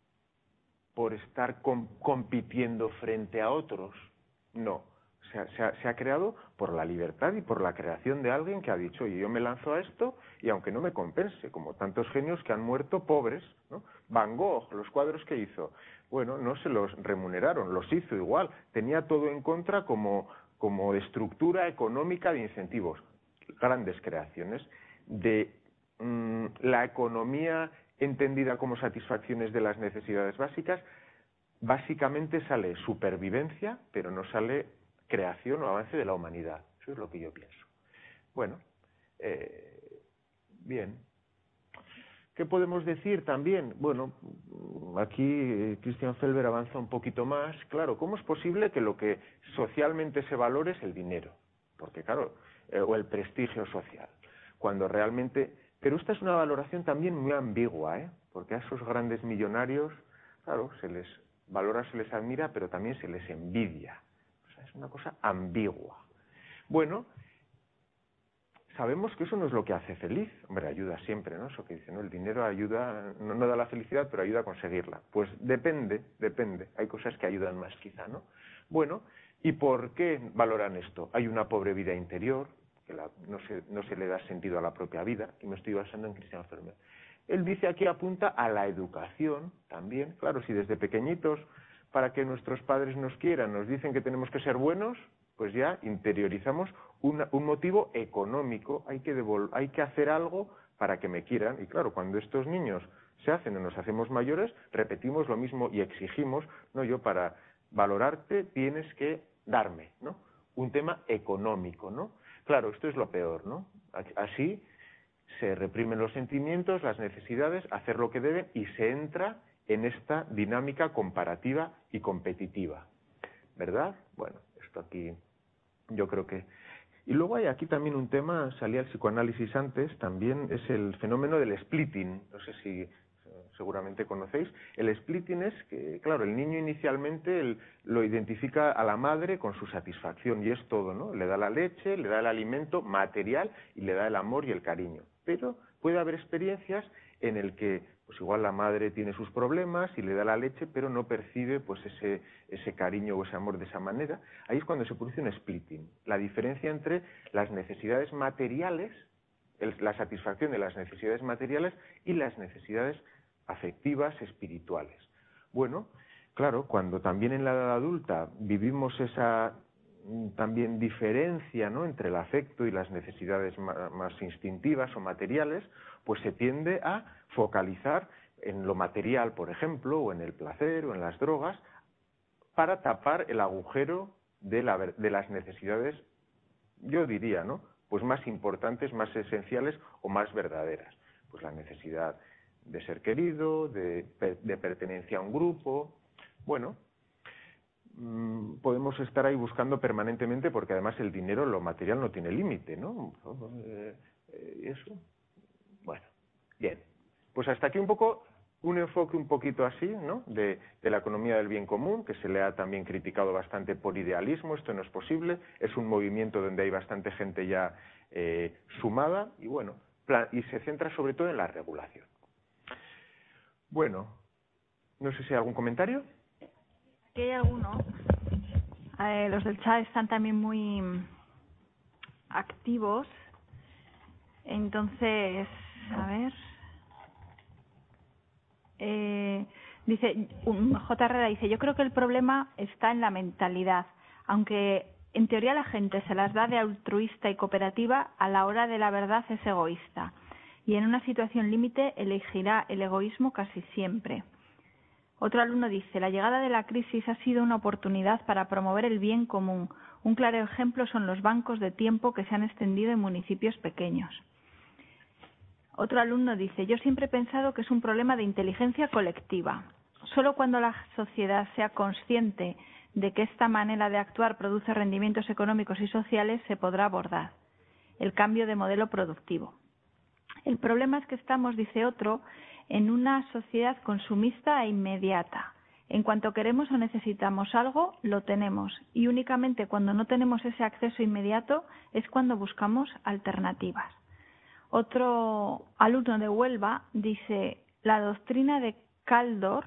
por estar com compitiendo frente a otros? No. Se ha, se, ha, se ha creado por la libertad y por la creación de alguien que ha dicho, oye, yo me lanzo a esto y aunque no me compense, como tantos genios que han muerto pobres, ¿no? Van Gogh, los cuadros que hizo, bueno, no se los remuneraron, los hizo igual, tenía todo en contra como, como estructura económica de incentivos. Grandes creaciones de mmm, la economía entendida como satisfacciones de las necesidades básicas, básicamente sale supervivencia, pero no sale creación o avance de la humanidad. Eso es lo que yo pienso. Bueno, eh, bien. ¿Qué podemos decir también? Bueno, aquí Christian Felber avanza un poquito más. Claro, ¿cómo es posible que lo que socialmente se valore es el dinero? Porque claro, eh, o el prestigio social, cuando realmente... Pero esta es una valoración también muy ambigua, ¿eh? Porque a esos grandes millonarios, claro, se les valora, se les admira, pero también se les envidia. Es una cosa ambigua. Bueno, sabemos que eso no es lo que hace feliz. Hombre, ayuda siempre, ¿no? Eso que dice, ¿no? El dinero ayuda, no, no da la felicidad, pero ayuda a conseguirla. Pues depende, depende. Hay cosas que ayudan más quizá, ¿no? Bueno, ¿y por qué valoran esto? Hay una pobre vida interior, que la, no, se, no se le da sentido a la propia vida, y me estoy basando en Christian Felber. Él dice aquí, apunta a la educación también. Claro, si desde pequeñitos, para que nuestros padres nos quieran, nos dicen que tenemos que ser buenos, pues ya interiorizamos una, un motivo económico. Hay que, devol hay que hacer algo para que me quieran. Y claro, cuando estos niños se hacen o nos hacemos mayores, repetimos lo mismo y exigimos, no, yo para valorarte tienes que darme, ¿no? Un tema económico, ¿no? Claro, esto es lo peor, ¿no? Así se reprimen los sentimientos, las necesidades, hacer lo que deben y se entra en esta dinámica comparativa y competitiva, ¿verdad? Bueno, esto aquí yo creo que... Y luego hay aquí también un tema, salía el psicoanálisis antes, también es el fenómeno del splitting, no sé si seguramente conocéis. El splitting es que, claro, el niño inicialmente el, lo identifica a la madre con su satisfacción y es todo, ¿no? Le da la leche, le da el alimento material y le da el amor y el cariño. Pero puede haber experiencias en el que pues igual la madre tiene sus problemas y le da la leche, pero no percibe pues ese, ese cariño o ese amor de esa manera. Ahí es cuando se produce un splitting, la diferencia entre las necesidades materiales, el, la satisfacción de las necesidades materiales y las necesidades afectivas, espirituales. Bueno, claro, cuando también en la edad adulta vivimos esa también diferencia, ¿no?, entre el afecto y las necesidades más instintivas o materiales, pues se tiende a focalizar en lo material, por ejemplo, o en el placer, o en las drogas, para tapar el agujero de, la, de las necesidades, yo diría, ¿no?, pues más importantes, más esenciales o más verdaderas. Pues la necesidad de ser querido, de, de pertenencia a un grupo. Bueno, mmm, podemos estar ahí buscando permanentemente, porque además el dinero, lo material, no tiene límite, ¿no? Eh, eh, eso. Bueno, bien. Pues hasta aquí un poco, un enfoque un poquito así, ¿no?, de, de la economía del bien común, que se le ha también criticado bastante por idealismo. Esto no es posible. Es un movimiento donde hay bastante gente ya eh, sumada y, bueno, plan, y se centra sobre todo en la regulación. Bueno, no sé si hay algún comentario. Aquí hay alguno. Eh, los del chat están también muy activos. Entonces, a ver. Eh, dice, J. Herrera dice, yo creo que el problema está en la mentalidad. Aunque en teoría la gente se las da de altruista y cooperativa, a la hora de la verdad es egoísta. Y en una situación límite elegirá el egoísmo casi siempre. Otro alumno dice, la llegada de la crisis ha sido una oportunidad para promover el bien común. Un claro ejemplo son los bancos de tiempo que se han extendido en municipios pequeños. Otro alumno dice, yo siempre he pensado que es un problema de inteligencia colectiva. Solo cuando la sociedad sea consciente de que esta manera de actuar produce rendimientos económicos y sociales se podrá abordar el cambio de modelo productivo. El problema es que estamos, dice otro, en una sociedad consumista e inmediata. En cuanto queremos o necesitamos algo, lo tenemos. Y únicamente cuando no tenemos ese acceso inmediato es cuando buscamos alternativas. Otro alumno de Huelva dice, la doctrina de Kaldor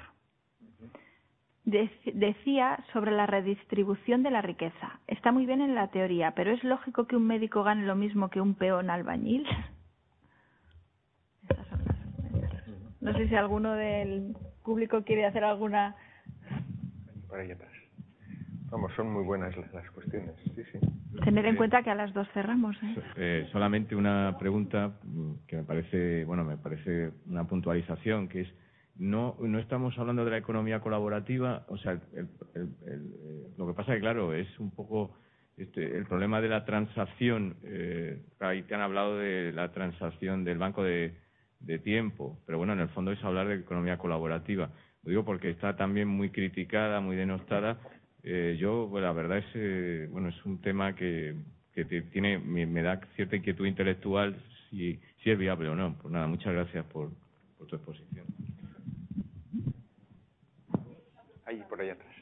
decía sobre la redistribución de la riqueza. Está muy bien en la teoría, pero ¿es lógico que un médico gane lo mismo que un peón albañil? Estas son las... No sé si alguno del público quiere hacer alguna... Por ahí atrás. Vamos, son muy buenas las cuestiones, sí, sí. Tener en cuenta que a las dos cerramos, ¿eh? Eh, solamente una pregunta que me parece, bueno, me parece una puntualización, que es, no no estamos hablando de la economía colaborativa, o sea, el, el, el, el, lo que pasa que, claro, es un poco este, el problema de la transacción, eh, ahí te han hablado de la transacción del banco de, de tiempo, pero bueno, en el fondo es hablar de economía colaborativa. Lo digo porque está también muy criticada, muy denostada. Eh, yo, bueno, la verdad es, eh, bueno, es un tema que, que te, tiene, me, me da cierta inquietud intelectual si, si es viable o no. Pues nada, muchas gracias por, por tu exposición. Ahí, por ahí atrás.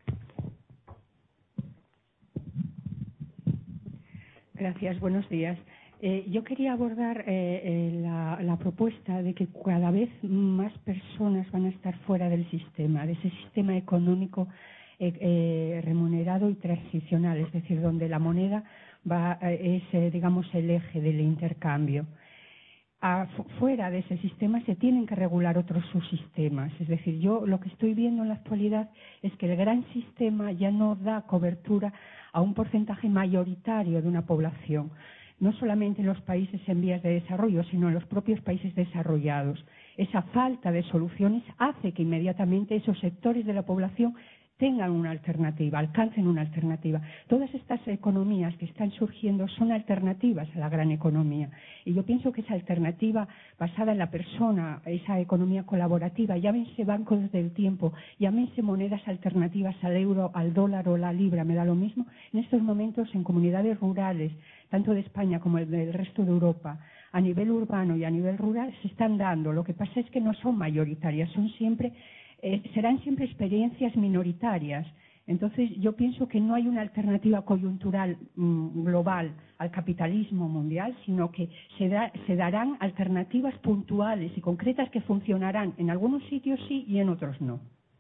Gracias, buenos días. Eh, yo quería abordar eh, eh, la, la propuesta de que cada vez más personas van a estar fuera del sistema, de ese sistema económico eh, eh, remunerado y transicional, es decir, donde la moneda va, eh, es, eh, digamos, el eje del intercambio. A, fuera de ese sistema se tienen que regular otros subsistemas. Es decir, yo lo que estoy viendo en la actualidad es que el gran sistema ya no da cobertura a un porcentaje mayoritario de una población, no solamente en los países en vías de desarrollo, sino en los propios países desarrollados. Esa falta de soluciones hace que inmediatamente esos sectores de la población tengan una alternativa, alcancen una alternativa. Todas estas economías que están surgiendo son alternativas a la gran economía. Y yo pienso que esa alternativa basada en la persona, esa economía colaborativa, llámense bancos del tiempo, llámense monedas alternativas al euro, al dólar o la libra, me da lo mismo, en estos momentos en comunidades rurales, tanto de España como del resto de Europa, a nivel urbano y a nivel rural, se están dando. Lo que pasa es que no son mayoritarias, son siempre... Eh, serán siempre experiencias minoritarias. Entonces, yo pienso que no hay una alternativa coyuntural mmm, global al capitalismo mundial, sino que se, da, se darán alternativas puntuales y concretas que funcionarán en algunos sitios sí y en otros no.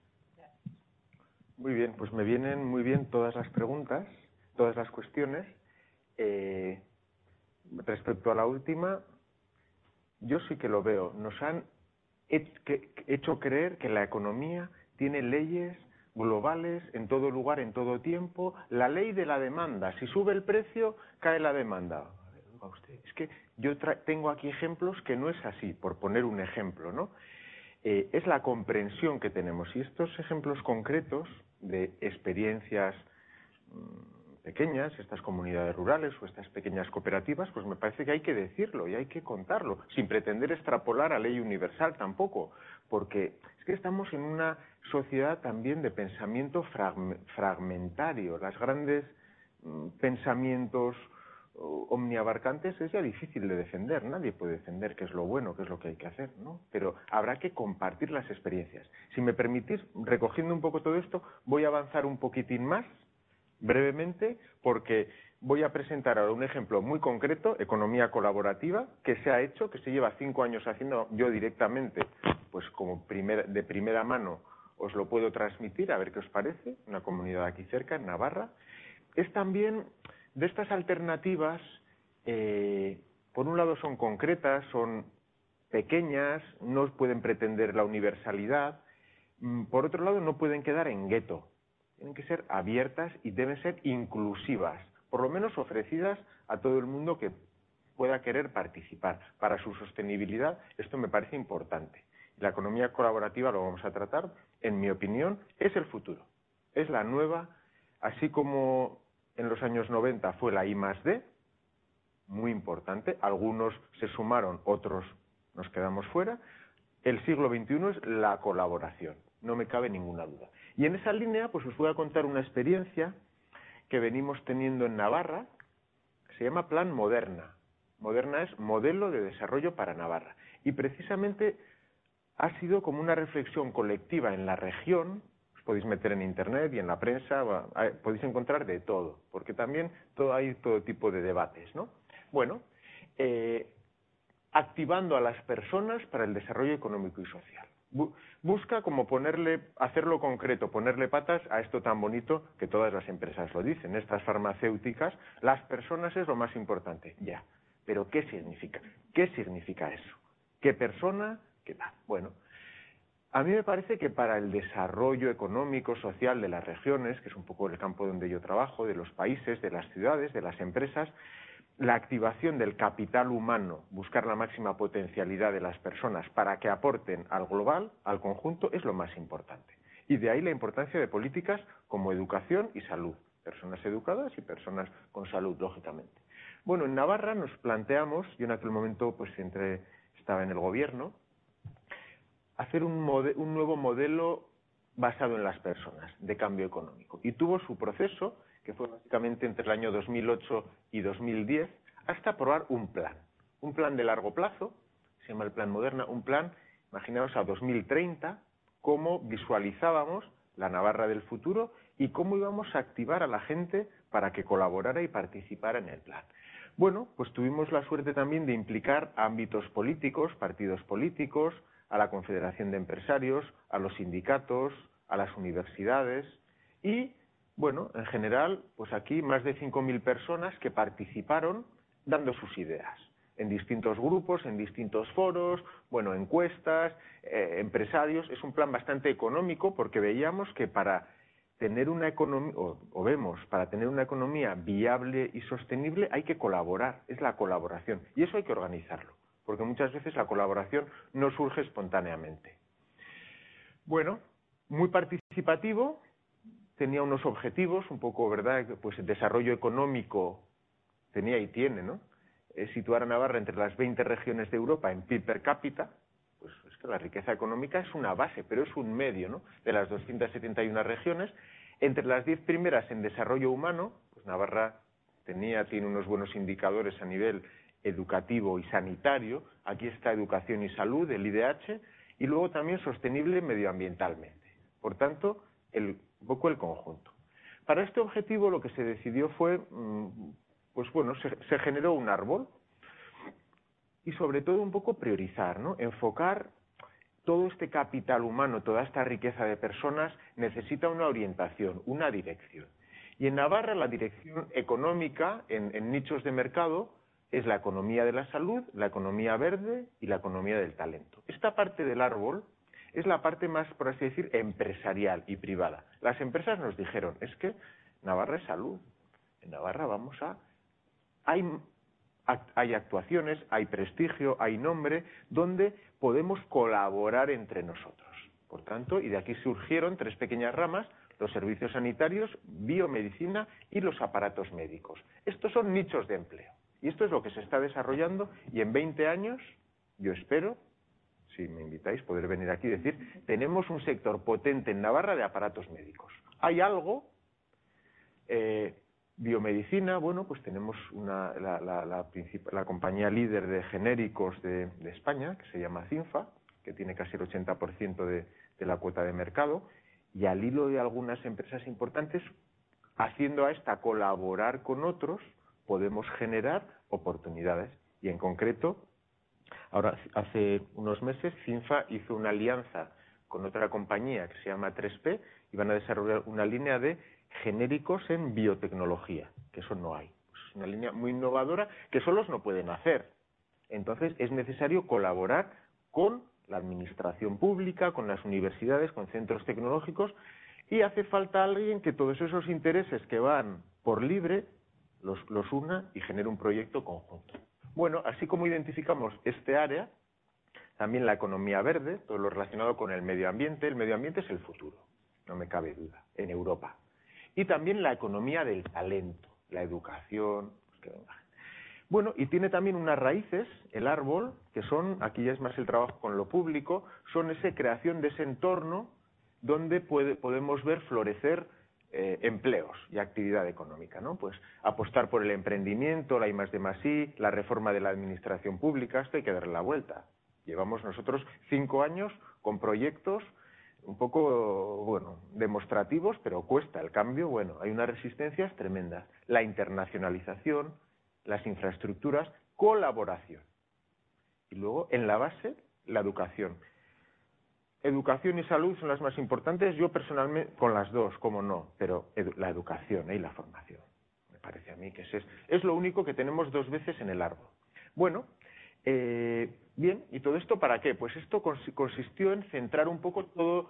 Muy bien, pues me vienen muy bien todas las preguntas, todas las cuestiones. Eh, respecto a la última, yo sí que lo veo. Nos han hecho creer que la economía tiene leyes globales en todo lugar, en todo tiempo. La ley de la demanda. Si sube el precio, cae la demanda. oiga usted, es que yo tengo aquí ejemplos que no es así, por poner un ejemplo, ¿no? Eh, es la comprensión que tenemos. Y estos ejemplos concretos de experiencias mmm, pequeñas, estas comunidades rurales o estas pequeñas cooperativas, pues me parece que hay que decirlo y hay que contarlo, sin pretender extrapolar a ley universal tampoco, porque es que estamos en una sociedad también de pensamiento fragmentario. Las grandes mmm, pensamientos omniabarcantes es ya difícil de defender. Nadie puede defender qué es lo bueno, qué es lo que hay que hacer, ¿no? Pero habrá que compartir las experiencias. Si me permitís, recogiendo un poco todo esto, voy a avanzar un poquitín más, brevemente, porque voy a presentar ahora un ejemplo muy concreto, economía colaborativa, que se ha hecho, que se lleva cinco años haciendo yo directamente, pues como primer, de primera mano os lo puedo transmitir, a ver qué os parece, una comunidad aquí cerca, en Navarra. Es también de estas alternativas, eh, por un lado son concretas, son pequeñas, no pueden pretender la universalidad, por otro lado no pueden quedar en gueto, tienen que ser abiertas y deben ser inclusivas, por lo menos ofrecidas a todo el mundo que pueda querer participar. Para su sostenibilidad esto me parece importante. La economía colaborativa, lo vamos a tratar, en mi opinión, es el futuro, es la nueva, así como en los años noventa fue la I más D, muy importante, algunos se sumaron, otros nos quedamos fuera. El siglo veintiuno es la colaboración, no me cabe ninguna duda. Y en esa línea, pues os voy a contar una experiencia que venimos teniendo en Navarra, que se llama Plan Moderna. Moderna es Modelo de Desarrollo para Navarra. Y precisamente ha sido como una reflexión colectiva en la región. Podéis meter en internet y en la prensa, podéis encontrar de todo, porque también todo, hay todo tipo de debates, ¿no? Bueno, eh, activando a las personas para el desarrollo económico y social. Busca como ponerle, hacerlo concreto, ponerle patas a esto tan bonito que todas las empresas lo dicen, estas farmacéuticas, las personas es lo más importante, ya. Pero ¿qué significa? ¿Qué significa eso? ¿Qué persona? ¿Qué tal? Bueno, a mí me parece que para el desarrollo económico, social de las regiones, que es un poco el campo donde yo trabajo, de los países, de las ciudades, de las empresas, la activación del capital humano, buscar la máxima potencialidad de las personas para que aporten al global, al conjunto, es lo más importante. Y de ahí la importancia de políticas como educación y salud. Personas educadas y personas con salud, lógicamente. Bueno, en Navarra nos planteamos, yo en aquel momento pues entre, estaba en el gobierno, hacer un, mode, un nuevo modelo basado en las personas, de cambio económico. Y tuvo su proceso, que fue básicamente entre el año dos mil ocho y dos mil diez, hasta aprobar un plan. Un plan de largo plazo, se llama el Plan Moderna, un plan, imaginaos a dos mil treinta, cómo visualizábamos la Navarra del futuro y cómo íbamos a activar a la gente para que colaborara y participara en el plan. Bueno, pues tuvimos la suerte también de implicar a ámbitos políticos, partidos políticos, a la Confederación de Empresarios, a los sindicatos, a las universidades y, bueno, en general, pues aquí más de cinco mil personas que participaron dando sus ideas en distintos grupos, en distintos foros, bueno, encuestas, eh, empresarios. Es un plan bastante económico porque veíamos que para tener una economía, o, o vemos, para tener una economía viable y sostenible hay que colaborar, es la colaboración y eso hay que organizarlo, porque muchas veces la colaboración no surge espontáneamente. Bueno, muy participativo, tenía unos objetivos, un poco, ¿verdad?, pues el desarrollo económico tenía y tiene, ¿no?, eh, situar a Navarra entre las veinte regiones de Europa en P I B per cápita. Pues es que la riqueza económica es una base, pero es un medio, ¿no?, de las doscientas setenta y una regiones. Entre las diez primeras en desarrollo humano, pues Navarra tenía, tiene unos buenos indicadores a nivel educativo y sanitario. Aquí está educación y salud, el I D H, y luego también sostenible medioambientalmente. Por tanto, el, un poco el conjunto. Para este objetivo lo que se decidió fue, pues bueno, se, se generó un árbol y sobre todo un poco priorizar, ¿no?, enfocar todo este capital humano, toda esta riqueza de personas necesita una orientación, una dirección. Y en Navarra la dirección económica en, en nichos de mercado es la economía de la salud, la economía verde y la economía del talento. Esta parte del árbol es la parte más, por así decir, empresarial y privada. Las empresas nos dijeron, es que Navarra es salud, en Navarra vamos a... Hay, hay actuaciones, hay prestigio, hay nombre, donde podemos colaborar entre nosotros. Por tanto, y de aquí surgieron tres pequeñas ramas: los servicios sanitarios, biomedicina y los aparatos médicos. Estos son nichos de empleo. Y esto es lo que se está desarrollando, y en veinte años, yo espero, si me invitáis, poder venir aquí y decir, tenemos un sector potente en Navarra de aparatos médicos. Hay algo, eh, biomedicina, bueno, pues tenemos una, la, la, la, la compañía líder de genéricos de, de España, que se llama Cinfa, que tiene casi el ochenta por ciento de, de la cuota de mercado, y al hilo de algunas empresas importantes, haciendo a esta colaborar con otros, podemos generar oportunidades. Y en concreto, ahora hace unos meses, Cinfa hizo una alianza con otra compañía que se llama tres P y van a desarrollar una línea de genéricos en biotecnología, que eso no hay. Es una línea muy innovadora que solos no pueden hacer. Entonces es necesario colaborar con la administración pública, con las universidades, con centros tecnológicos, y hace falta alguien que todos esos intereses que van por libre los, los una y genere un proyecto conjunto. Bueno, así como identificamos este área, también la economía verde, todo lo relacionado con el medio ambiente. El medio ambiente es el futuro, no me cabe duda, en Europa. Y también la economía del talento, la educación, pues que venga. Bueno, y tiene también unas raíces, el árbol, que son, aquí ya es más el trabajo con lo público, son esa creación de ese entorno donde puede, podemos ver florecer eh, empleos y actividad económica, ¿no? Pues apostar por el emprendimiento, la I más D más I, la reforma de la administración pública, esto hay que darle la vuelta. Llevamos nosotros cinco años con proyectos un poco, bueno, demostrativos, pero cuesta el cambio, bueno, hay unas resistencias tremendas. La internacionalización, las infraestructuras, colaboración. Y luego, en la base, la educación. Educación y salud son las más importantes. Yo personalmente, con las dos, cómo no, pero edu la educación ¿eh? y la formación. Me parece a mí que es, es lo único que tenemos dos veces en el árbol. Bueno, eh, bien, ¿y todo esto para qué? Pues esto consistió en centrar un poco toda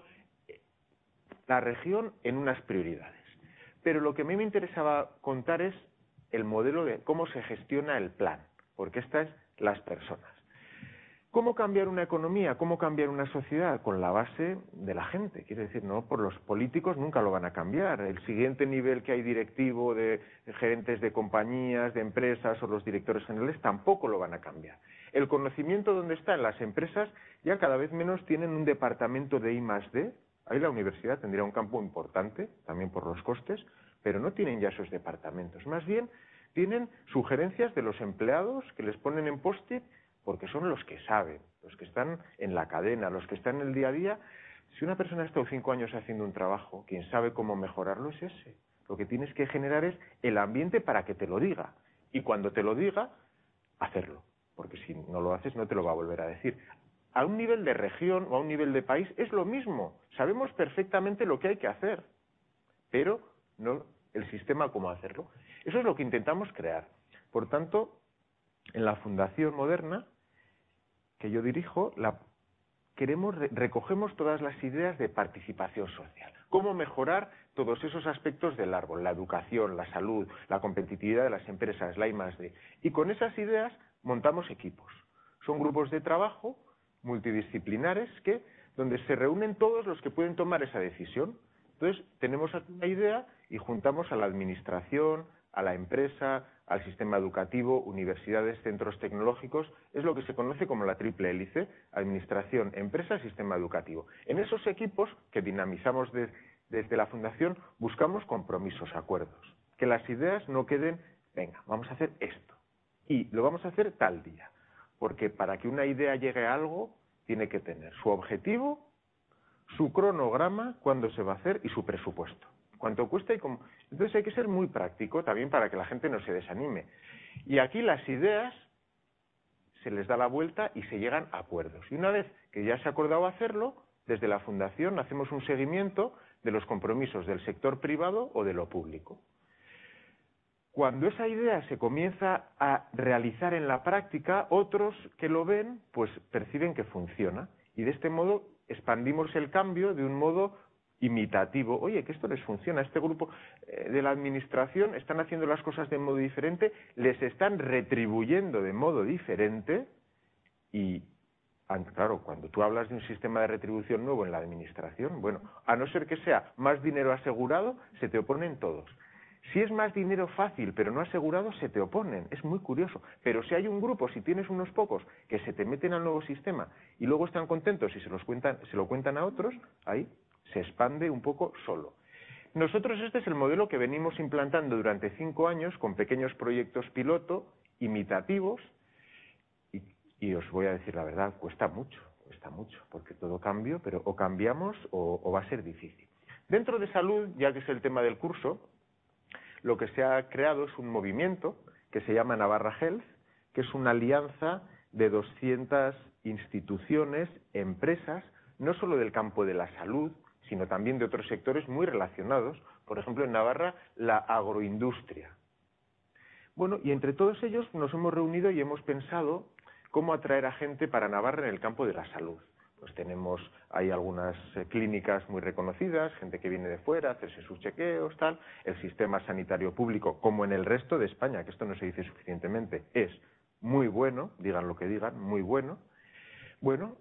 la región en unas prioridades. Pero lo que a mí me interesaba contar es el modelo de cómo se gestiona el plan, porque estas es las personas. ¿Cómo cambiar una economía? ¿Cómo cambiar una sociedad? Con la base de la gente. Quiere decir, no, por los políticos nunca lo van a cambiar. El siguiente nivel que hay directivo de gerentes de compañías, de empresas o los directores generales tampoco lo van a cambiar. El conocimiento donde está en las empresas ya cada vez menos tienen un departamento de I más D. Ahí la universidad tendría un campo importante, también por los costes, pero no tienen ya esos departamentos. Más bien tienen sugerencias de los empleados que les ponen en post-it porque son los que saben, los que están en la cadena, los que están en el día a día. Si una persona ha estado cinco años haciendo un trabajo, quien sabe cómo mejorarlo es ese. Lo que tienes que generar es el ambiente para que te lo diga. Y cuando te lo diga, hacerlo. Porque si no lo haces, no te lo va a volver a decir. A un nivel de región o a un nivel de país es lo mismo. Sabemos perfectamente lo que hay que hacer, pero no el sistema cómo hacerlo. Eso es lo que intentamos crear. Por tanto, en la Fundación Moderna, que yo dirijo, la, queremos, recogemos todas las ideas de participación social. Cómo mejorar todos esos aspectos del árbol, la educación, la salud, la competitividad de las empresas, la I más D. Y con esas ideas montamos equipos. Son grupos de trabajo multidisciplinares que, donde se reúnen todos los que pueden tomar esa decisión. Entonces, tenemos aquí una idea y juntamos a la administración, a la empresa, al sistema educativo, universidades, centros tecnológicos. Es lo que se conoce como la triple hélice: administración, empresa, sistema educativo. En esos equipos que dinamizamos de, desde la Fundación, buscamos compromisos, acuerdos. Que las ideas no queden, venga, vamos a hacer esto. Y lo vamos a hacer tal día. Porque para que una idea llegue a algo, tiene que tener su objetivo, su cronograma, cuándo se va a hacer y su presupuesto. Cuánto cuesta y cómo. Entonces hay que ser muy práctico también para que la gente no se desanime. Y aquí las ideas se les da la vuelta y se llegan a acuerdos. Y una vez que ya se ha acordado hacerlo, desde la Fundación hacemos un seguimiento de los compromisos del sector privado o de lo público. Cuando esa idea se comienza a realizar en la práctica, otros que lo ven, pues perciben que funciona. Y de este modo expandimos el cambio de un modo imitativo. Oye, que esto les funciona, este grupo eh, de la administración están haciendo las cosas de modo diferente, les están retribuyendo de modo diferente y, claro, cuando tú hablas de un sistema de retribución nuevo en la administración, bueno, a no ser que sea más dinero asegurado, se te oponen todos. Si es más dinero fácil pero no asegurado, se te oponen. Es muy curioso. Pero si hay un grupo, si tienes unos pocos que se te meten al nuevo sistema y luego están contentos y se, los cuentan, se lo cuentan a otros, ahí se expande un poco solo. Nosotros este es el modelo que venimos implantando durante cinco años con pequeños proyectos piloto, imitativos, y, y os voy a decir la verdad, cuesta mucho, cuesta mucho, porque todo cambia, pero o cambiamos o, o va a ser difícil. Dentro de salud, ya que es el tema del curso, lo que se ha creado es un movimiento que se llama Navarra Health, que es una alianza de doscientas instituciones, empresas, no solo del campo de la salud, sino también de otros sectores muy relacionados, por ejemplo en Navarra la agroindustria. Bueno, y entre todos ellos nos hemos reunido y hemos pensado cómo atraer a gente para Navarra en el campo de la salud. Pues tenemos, hay algunas eh, clínicas muy reconocidas, gente que viene de fuera, hacerse sus chequeos, tal. El sistema sanitario público, como en el resto de España, que esto no se dice suficientemente, es muy bueno, digan lo que digan, muy bueno. Bueno,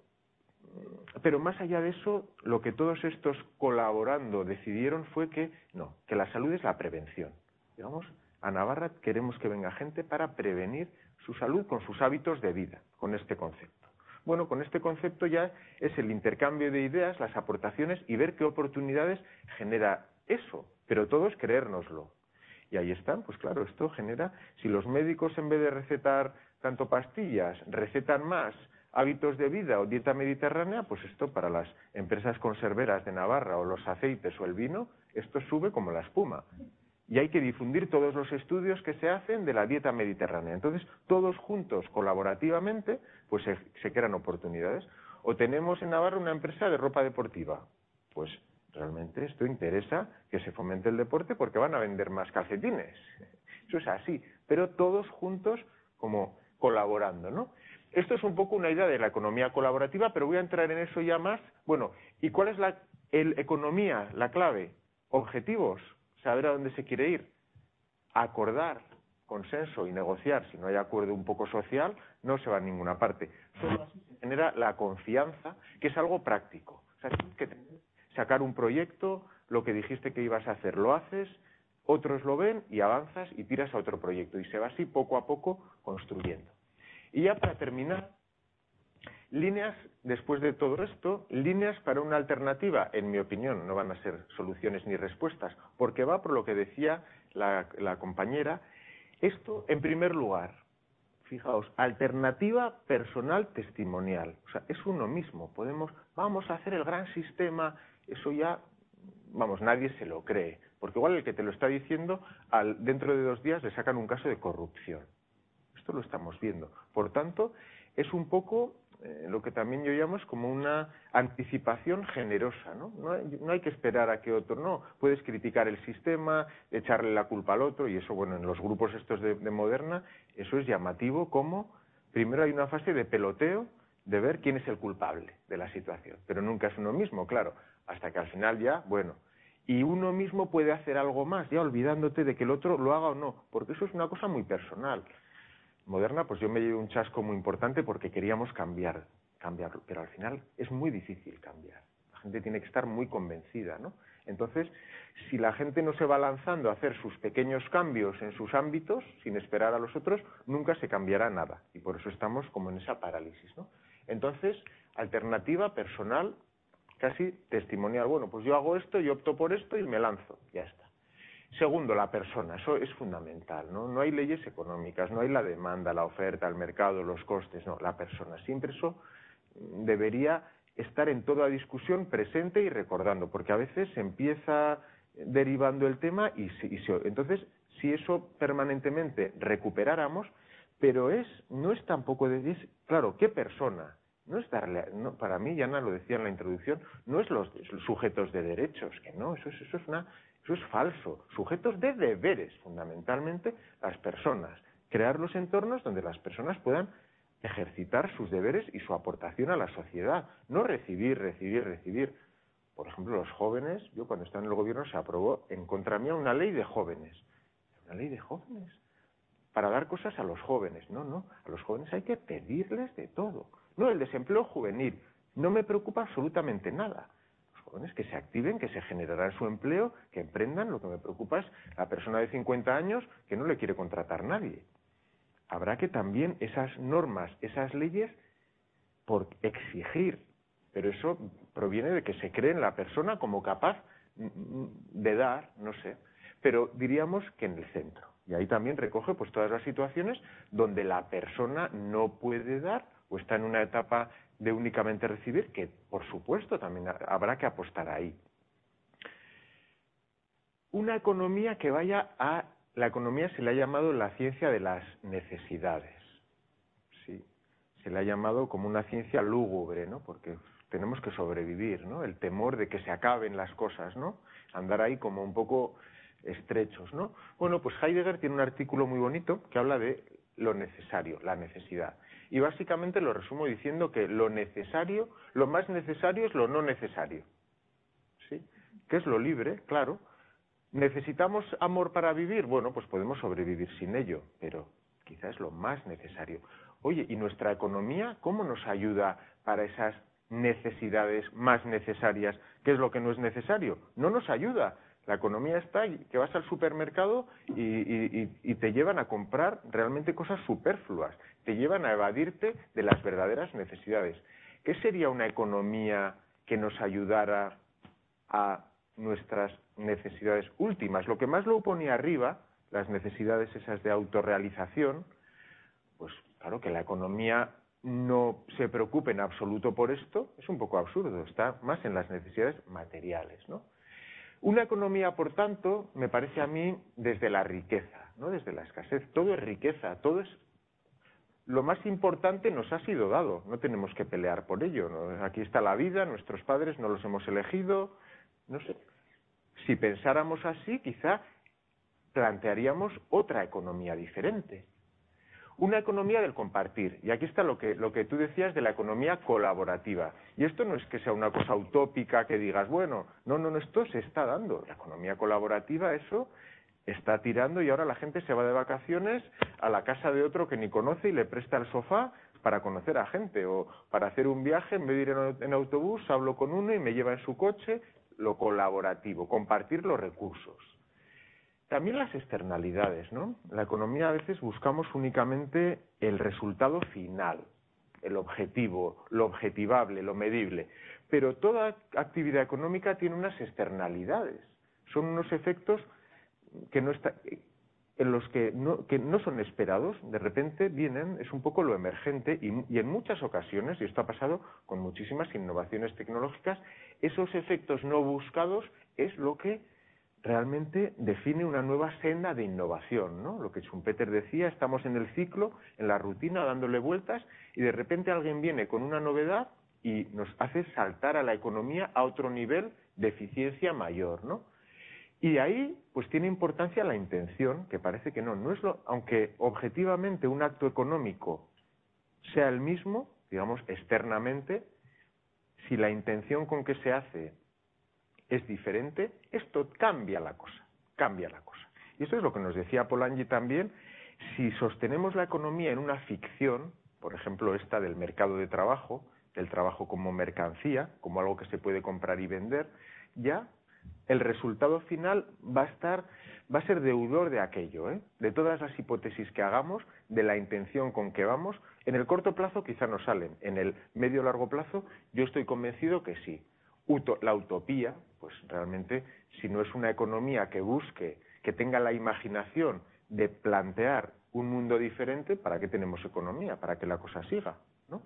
pero más allá de eso, lo que todos estos colaborando decidieron fue que no, que la salud es la prevención. Digamos, a Navarra queremos que venga gente para prevenir su salud con sus hábitos de vida, con este concepto. Bueno, con este concepto ya es el intercambio de ideas, las aportaciones y ver qué oportunidades genera eso, pero todo es creérnoslo. Y ahí están, pues claro, esto genera, si los médicos en vez de recetar tanto pastillas, recetan más hábitos de vida o dieta mediterránea, pues esto para las empresas conserveras de Navarra o los aceites o el vino, esto sube como la espuma. Y hay que difundir todos los estudios que se hacen de la dieta mediterránea. Entonces, todos juntos, colaborativamente, pues se, se crean oportunidades. O tenemos en Navarra una empresa de ropa deportiva. Pues realmente esto interesa que se fomente el deporte porque van a vender más calcetines. Eso es así, pero todos juntos como colaborando, ¿no? Esto es un poco una idea de la economía colaborativa, pero voy a entrar en eso ya más. Bueno, ¿y cuál es la el, economía, la clave? Objetivos. Saber a dónde se quiere ir, acordar, consenso y negociar. Si no hay acuerdo un poco social, no se va a ninguna parte. Solo así se genera la confianza, que es algo práctico. O sea, tienes que sacar un proyecto, lo que dijiste que ibas a hacer, lo haces, otros lo ven y avanzas y tiras a otro proyecto. Y se va así poco a poco construyendo. Y ya para terminar, líneas, después de todo esto, líneas para una alternativa, en mi opinión, no van a ser soluciones ni respuestas, porque va por lo que decía la, la compañera. Esto, en primer lugar, fijaos, alternativa personal testimonial. O sea, es uno mismo. Podemos, vamos a hacer el gran sistema, eso ya, vamos, nadie se lo cree. Porque igual el que te lo está diciendo, al, dentro de dos días le sacan un caso de corrupción. Esto lo estamos viendo. Por tanto, es un poco eh, lo que también yo llamo es como una anticipación generosa, ¿no? No hay, no hay que esperar a que otro, no. Puedes criticar el sistema, echarle la culpa al otro, y eso, bueno, en los grupos estos de, de Moderna, eso es llamativo como, primero hay una fase de peloteo, de ver quién es el culpable de la situación, pero nunca es uno mismo, claro, hasta que al final ya, bueno, y uno mismo puede hacer algo más, ya olvidándote de que el otro lo haga o no, porque eso es una cosa muy personal. Moderna, pues yo me llevé un chasco muy importante porque queríamos cambiar, cambiarlo, pero al final es muy difícil cambiar. La gente tiene que estar muy convencida, ¿no? Entonces, si la gente no se va lanzando a hacer sus pequeños cambios en sus ámbitos, sin esperar a los otros, nunca se cambiará nada. Y por eso estamos como en esa parálisis, ¿no? Entonces, alternativa personal, casi testimonial. Bueno, pues yo hago esto, yo opto por esto y me lanzo, ya está. Segundo, la persona, eso es fundamental, ¿no? No hay leyes económicas, no hay la demanda, la oferta, el mercado, los costes, no, la persona. Siempre eso debería estar en toda discusión presente y recordando, porque a veces se empieza derivando el tema y, se, y se, entonces, si eso permanentemente recuperáramos, pero es no es tampoco de es, claro, ¿qué persona? No es darle, no, para mí, Yana lo decía en la introducción, no es los, los sujetos de derechos, que no, eso es, eso es una Eso es falso. Sujetos de deberes, fundamentalmente, las personas. Crear los entornos donde las personas puedan ejercitar sus deberes y su aportación a la sociedad. No recibir, recibir, recibir. por ejemplo, los jóvenes, yo cuando estaba en el gobierno se aprobó en contra mía una ley de jóvenes. ¿Una ley de jóvenes? Para dar cosas a los jóvenes. No, no, a los jóvenes hay que pedirles de todo. No, el desempleo juvenil no me preocupa absolutamente nada. Los jóvenes que se activen, que se generarán su empleo, que emprendan. Lo que me preocupa es la persona de cincuenta años que no le quiere contratar nadie. Habrá que también esas normas, esas leyes, por exigir, pero eso proviene de que se cree en la persona como capaz de dar, no sé, pero diríamos que en el centro. Y ahí también recoge pues todas las situaciones donde la persona no puede dar o está en una etapa de únicamente recibir, que por supuesto también habrá que apostar ahí. Una economía que vaya a... La economía se le ha llamado la ciencia de las necesidades. Sí, se le ha llamado como una ciencia lúgubre, ¿no? Porque tenemos que sobrevivir, ¿no? El temor de que se acaben las cosas, ¿no? Andar ahí como un poco estrechos, ¿no? Bueno, pues Heidegger tiene un artículo muy bonito que habla de lo necesario, la necesidad. Y básicamente lo resumo diciendo que lo necesario, lo más necesario es lo no necesario. ¿Sí? ¿Qué es lo libre? Claro. ¿Necesitamos amor para vivir? Bueno, pues podemos sobrevivir sin ello, pero quizás es lo más necesario. Oye, ¿y nuestra economía cómo nos ayuda para esas necesidades más necesarias? ¿Qué es lo que no es necesario? No nos ayuda. La economía está ahí, que vas al supermercado y, y, y te llevan a comprar realmente cosas superfluas, te llevan a evadirte de las verdaderas necesidades. ¿Qué sería una economía que nos ayudara a nuestras necesidades últimas? Lo que más lo ponía arriba, las necesidades esas de autorrealización, pues claro, que la economía no se preocupe en absoluto por esto, es un poco absurdo, está más en las necesidades materiales, ¿no? Una economía, por tanto, me parece a mí desde la riqueza, ¿no? Desde la escasez. Todo es riqueza, todo es... Lo más importante nos ha sido dado, no tenemos que pelear por ello, ¿no? Aquí está la vida, nuestros padres no los hemos elegido, no sé. Si pensáramos así, quizá plantearíamos otra economía diferente. Una economía del compartir. Y aquí está lo que, lo que tú decías de la economía colaborativa. Y esto no es que sea una cosa utópica que digas, bueno, no, no, no, esto se está dando. La economía colaborativa, eso está tirando y ahora la gente se va de vacaciones a la casa de otro que ni conoce y le presta el sofá para conocer a gente. O para hacer un viaje, en vez de ir en autobús, hablo con uno y me lleva en su coche. Lo colaborativo, compartir los recursos. También las externalidades, ¿no? La economía a veces buscamos únicamente el resultado final, el objetivo, lo objetivable, lo medible. Pero toda actividad económica tiene unas externalidades. Son unos efectos que no está, en los que no, que no son esperados. De repente vienen, es un poco lo emergente y, y en muchas ocasiones, y esto ha pasado con muchísimas innovaciones tecnológicas, esos efectos no buscados es lo que realmente define una nueva senda de innovación, ¿no? Lo que Schumpeter decía, estamos en el ciclo, en la rutina, dándole vueltas, y de repente alguien viene con una novedad y nos hace saltar a la economía a otro nivel de eficiencia mayor, ¿no? Y ahí, pues tiene importancia la intención, que parece que no, no es lo, aunque objetivamente un acto económico sea el mismo, digamos, externamente, si la intención con que se hace es diferente, esto cambia la cosa, cambia la cosa. Y esto es lo que nos decía Polanyi también, si sostenemos la economía en una ficción, por ejemplo esta del mercado de trabajo, del trabajo como mercancía, como algo que se puede comprar y vender, ya el resultado final va a estar, va a ser deudor de aquello, ¿eh? De todas las hipótesis que hagamos, de la intención con que vamos. En el corto plazo quizá no salen, en el medio o largo plazo yo estoy convencido que sí. La utopía, pues realmente, si no es una economía que busque, que tenga la imaginación de plantear un mundo diferente, ¿para qué tenemos economía? Para que la cosa siga, ¿no?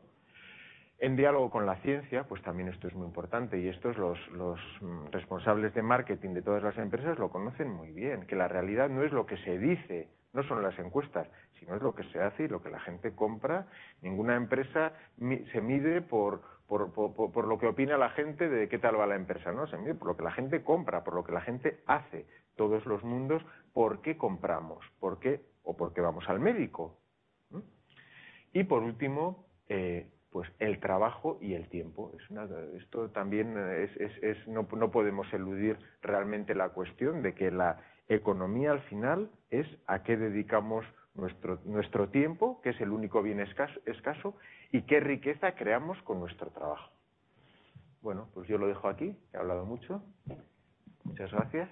En diálogo con la ciencia, pues también esto es muy importante, y estos los, los responsables de marketing de todas las empresas lo conocen muy bien, que la realidad no es lo que se dice, no son las encuestas, sino es lo que se hace y lo que la gente compra. Ninguna empresa se mide por, por, por, por lo que opina la gente de qué tal va la empresa, ¿no? Se mide por lo que la gente compra, por lo que la gente hace. Todos los mundos, ¿por qué compramos? ¿Por qué? O por qué vamos al médico. ¿Mm? Y por último, eh, pues el trabajo y el tiempo. Es una, esto también es, es, es no, no podemos eludir realmente la cuestión de que la economía al final es a qué dedicamos nuestro, nuestro tiempo, que es el único bien escaso, escaso, y qué riqueza creamos con nuestro trabajo. Bueno, pues yo lo dejo aquí, he hablado mucho. Muchas gracias.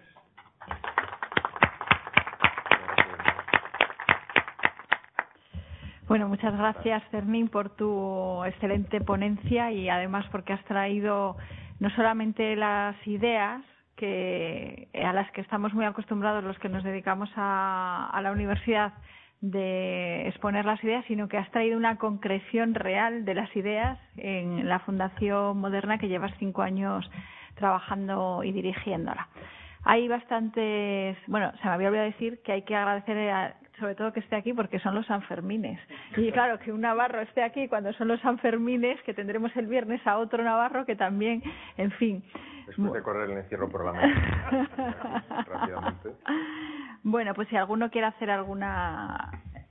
Bueno, muchas gracias, Fermín, por tu excelente ponencia y además porque has traído no solamente las ideas que a las que estamos muy acostumbrados los que nos dedicamos a, a la universidad de exponer las ideas, sino que has traído una concreción real de las ideas en la Fundación Moderna, que llevas cinco años trabajando y dirigiéndola. Hay bastantes, bueno, se me había olvidado decir que hay que agradecer a, sobre todo que esté aquí porque son los Sanfermines. Y claro, que un navarro esté aquí cuando son los Sanfermines, que tendremos el viernes a otro navarro que también, en fin. Después de correr el encierro por la mañana, rápidamente. Bueno, pues si alguno quiere hacer alguna...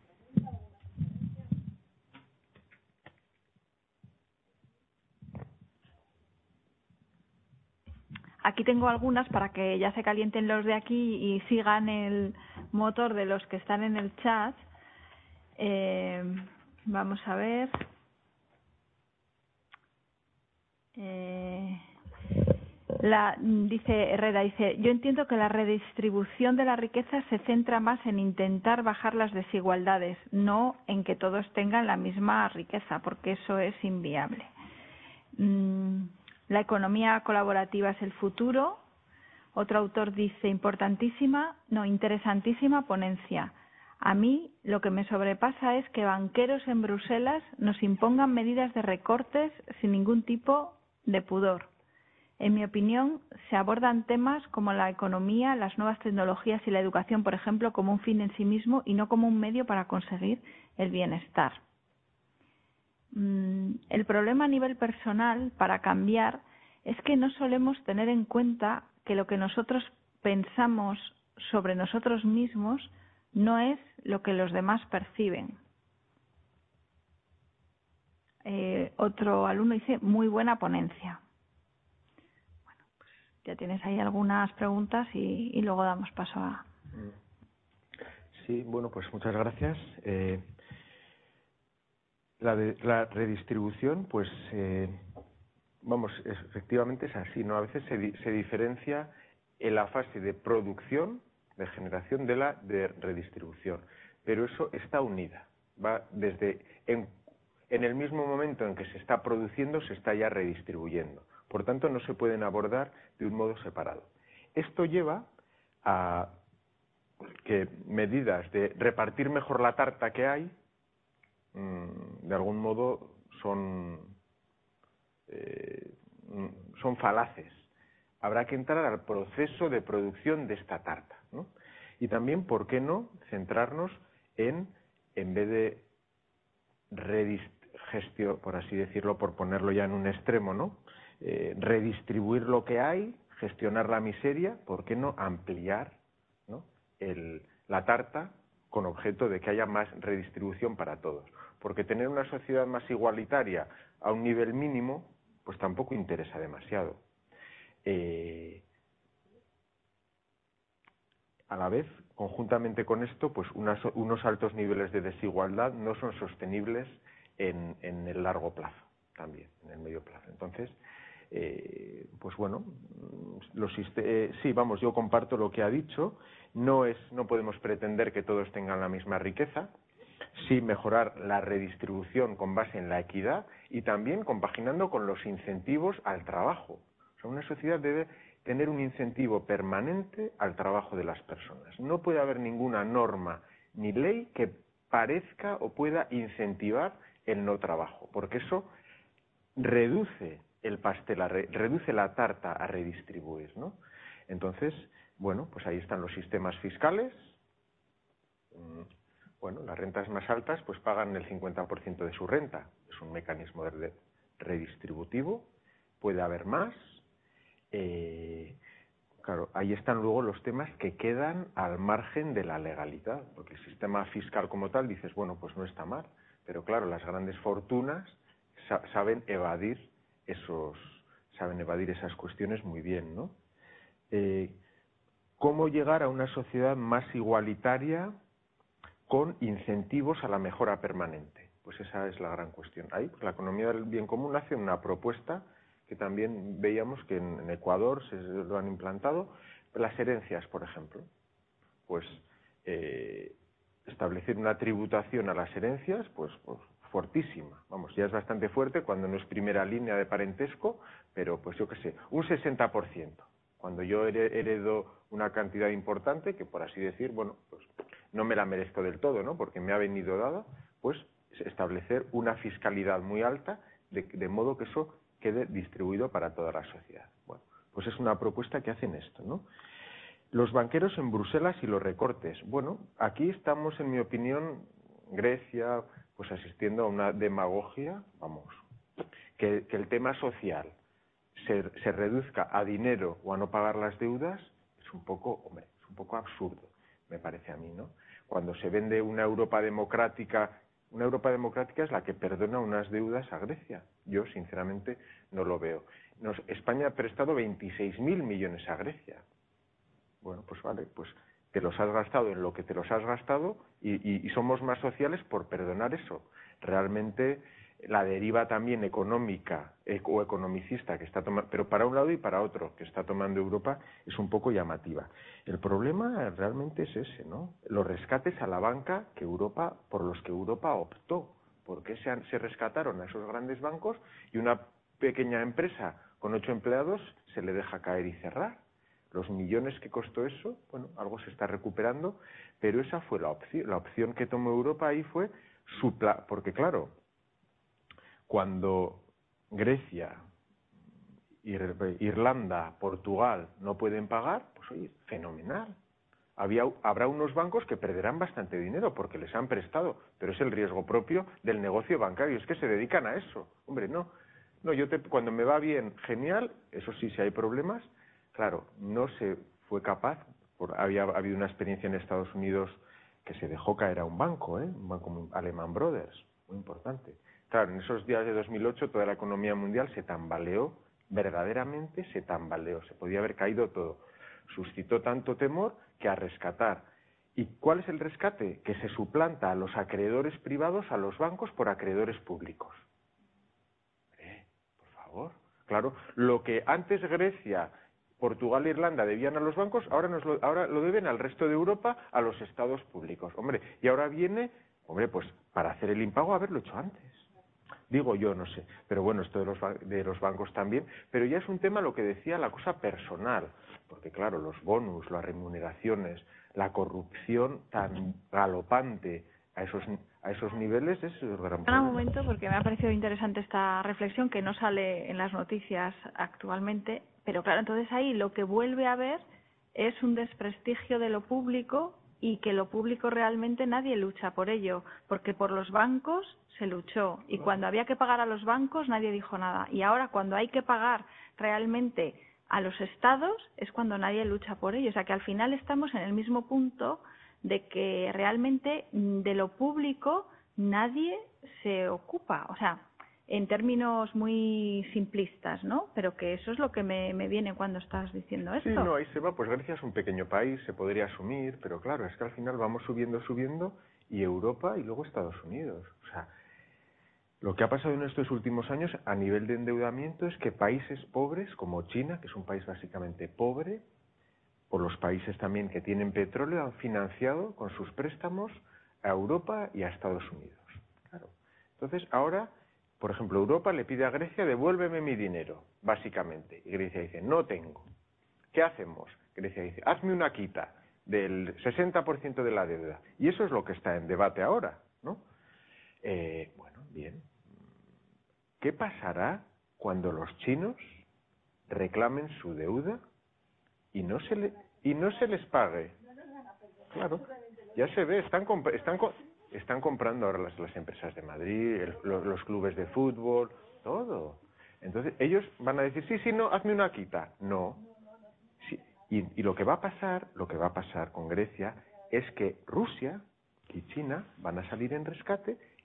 Aquí tengo algunas para que ya se calienten los de aquí y sigan el motor de los que están en el chat. Eh, vamos a ver. Eh, la, dice Herrera, dice, yo entiendo que la redistribución de la riqueza se centra más en intentar bajar las desigualdades, no en que todos tengan la misma riqueza, porque eso es inviable. Mm. La economía colaborativa es el futuro. Otro autor dice, importantísima, no, interesantísima ponencia. A mí lo que me sobrepasa es que banqueros en Bruselas nos impongan medidas de recortes sin ningún tipo de pudor. En mi opinión, se abordan temas como la economía, las nuevas tecnologías y la educación, por ejemplo, como un fin en sí mismo y no como un medio para conseguir el bienestar. El problema a nivel personal, para cambiar, es que no solemos tener en cuenta que lo que nosotros pensamos sobre nosotros mismos no es lo que los demás perciben. Eh, otro alumno dice, muy buena ponencia. Bueno, pues ya tienes ahí algunas preguntas y, y luego damos paso a... Sí, bueno, pues muchas gracias. Eh... La, de, la redistribución, pues, eh, vamos, es, efectivamente es así, ¿no? A veces se, di, se diferencia en la fase de producción, de generación, de la de redistribución, pero eso está unida, va desde, en, en el mismo momento en que se está produciendo, se está ya redistribuyendo. Por tanto, no se pueden abordar de un modo separado. Esto lleva a que medidas de repartir mejor la tarta que hay, de algún modo son eh, son falaces. Habrá que entrar al proceso de producción de esta tarta, ¿no? Y también, ¿por qué no centrarnos en, en vez de redist- por así decirlo, por ponerlo ya en un extremo, ¿no? Eh, redistribuir lo que hay, gestionar la miseria, ¿por qué no ampliar, ¿no? el, la tarta con objeto de que haya más redistribución para todos? Porque tener una sociedad más igualitaria a un nivel mínimo, pues tampoco interesa demasiado. Eh, a la vez, conjuntamente con esto, pues unas, unos altos niveles de desigualdad no son sostenibles en, en el largo plazo, también, en el medio plazo. Entonces, eh, pues bueno, los, eh, sí, vamos, yo comparto lo que ha dicho. No es, no podemos pretender que todos tengan la misma riqueza. Sí, mejorar la redistribución con base en la equidad y también compaginando con los incentivos al trabajo. O sea, una sociedad debe tener un incentivo permanente al trabajo de las personas. No puede haber ninguna norma ni ley que parezca o pueda incentivar el no trabajo, porque eso reduce el pastel, a re, reduce la tarta a redistribuir, ¿no? Entonces, bueno, pues ahí están los sistemas fiscales. Bueno, las rentas más altas pues pagan el cincuenta por ciento de su renta. Es un mecanismo de redistributivo. Puede haber más. Eh, claro, ahí están luego los temas que quedan al margen de la legalidad, porque el sistema fiscal como tal dices, bueno, pues no está mal, pero claro, las grandes fortunas sa saben evadir esos, saben evadir esas cuestiones muy bien, ¿no? Eh, ¿Cómo llegar a una sociedad más igualitaria con incentivos a la mejora permanente? Pues esa es la gran cuestión. Ahí, pues la economía del bien común hace una propuesta que también veíamos que en, en Ecuador se lo han implantado, las herencias, por ejemplo. Pues eh, establecer una tributación a las herencias, pues, pues fortísima. Vamos, ya es bastante fuerte cuando no es primera línea de parentesco, pero pues yo qué sé, un sesenta por ciento. Cuando yo heredo una cantidad importante, que por así decir, bueno, pues no me la merezco del todo, ¿no? Porque me ha venido dada, pues establecer una fiscalidad muy alta, de, de modo que eso quede distribuido para toda la sociedad. Bueno, pues es una propuesta que hacen esto, ¿no? Los banqueros en Bruselas y los recortes. Bueno, aquí estamos, en mi opinión, Grecia, pues asistiendo a una demagogia, vamos, que, que el tema social se, se reduzca a dinero o a no pagar las deudas, es un poco, hombre, es un poco absurdo, me parece a mí, ¿no? Cuando se vende una Europa democrática, una Europa democrática es la que perdona unas deudas a Grecia. Yo, sinceramente, no lo veo. Nos, España ha prestado veintiséis mil millones a Grecia. Bueno, pues vale, pues te los has gastado en lo que te los has gastado y, y, y somos más sociales por perdonar eso. Realmente la deriva también económica eh, o economicista que está tomando, pero para un lado y para otro, que está tomando Europa, es un poco llamativa. El problema realmente es ese, ¿no? Los rescates a la banca que Europa, por los que Europa optó. ¿Por qué se, han, se rescataron a esos grandes bancos y una pequeña empresa con ocho empleados se le deja caer y cerrar? Los millones que costó eso, bueno, algo se está recuperando, pero esa fue la opción. La opción que tomó Europa ahí fue supla, porque claro, cuando Grecia, Ir, Irlanda, Portugal no pueden pagar, pues oye, fenomenal. Había, habrá unos bancos que perderán bastante dinero porque les han prestado, pero es el riesgo propio del negocio bancario, es que se dedican a eso. Hombre, no, no, yo te, cuando me va bien, genial, eso sí, si hay problemas. Claro, no se fue capaz, por, había habido una experiencia en Estados Unidos que se dejó caer a un banco, ¿eh? Un banco Lehman Brothers, muy importante. Claro, en esos días de dos mil ocho toda la economía mundial se tambaleó, verdaderamente se tambaleó, se podía haber caído todo. Suscitó tanto temor que a rescatar. ¿Y cuál es el rescate? Que se suplanta a los acreedores privados a los bancos por acreedores públicos. ¿Eh? Por favor. Claro, lo que antes Grecia, Portugal e Irlanda debían a los bancos, ahora, nos lo, ahora lo deben al resto de Europa, a los estados públicos. Hombre, y ahora viene, hombre, pues para hacer el impago haberlo hecho antes. Digo yo, no sé, pero bueno, esto de los, de los bancos también, pero ya es un tema, lo que decía, la cosa personal, porque claro, los bonus, las remuneraciones, la corrupción tan galopante a esos, a esos niveles es el gran problema. Un momento, porque me ha parecido interesante esta reflexión que no sale en las noticias actualmente, pero claro, entonces ahí lo que vuelve a haber es un desprestigio de lo público y que lo público realmente nadie lucha por ello, porque por los bancos se luchó y cuando había que pagar a los bancos nadie dijo nada y ahora cuando hay que pagar realmente a los estados es cuando nadie lucha por ello, o sea que al final estamos en el mismo punto de que realmente de lo público nadie se ocupa, o sea, en términos muy simplistas, ¿no? Pero que eso es lo que me, me viene cuando estás diciendo esto. Sí, no, ahí se va, pues Grecia es un pequeño país, se podría asumir, pero claro, es que al final vamos subiendo, subiendo, y Europa y luego Estados Unidos. O sea, lo que ha pasado en estos últimos años a nivel de endeudamiento es que países pobres como China, que es un país básicamente pobre, por los países también que tienen petróleo, han financiado con sus préstamos a Europa y a Estados Unidos. Claro. Entonces, ahora, por ejemplo, Europa le pide a Grecia, devuélveme mi dinero, básicamente. Y Grecia dice, no tengo. ¿Qué hacemos? Grecia dice, hazme una quita del sesenta por ciento de la deuda. Y eso es lo que está en debate ahora, ¿no? Eh, bueno, bien. ¿Qué pasará cuando los chinos reclamen su deuda y no se le, y no se les pague? Claro, ya se ve, están comp están están comprando ahora las, las empresas de Madrid, el, los, los clubes de fútbol, todo. Entonces ellos van a decir, sí, sí, no, hazme una quita. No. Sí. Y, y lo que va a pasar, lo que va a pasar con Grecia es que Rusia y China van a salir en rescate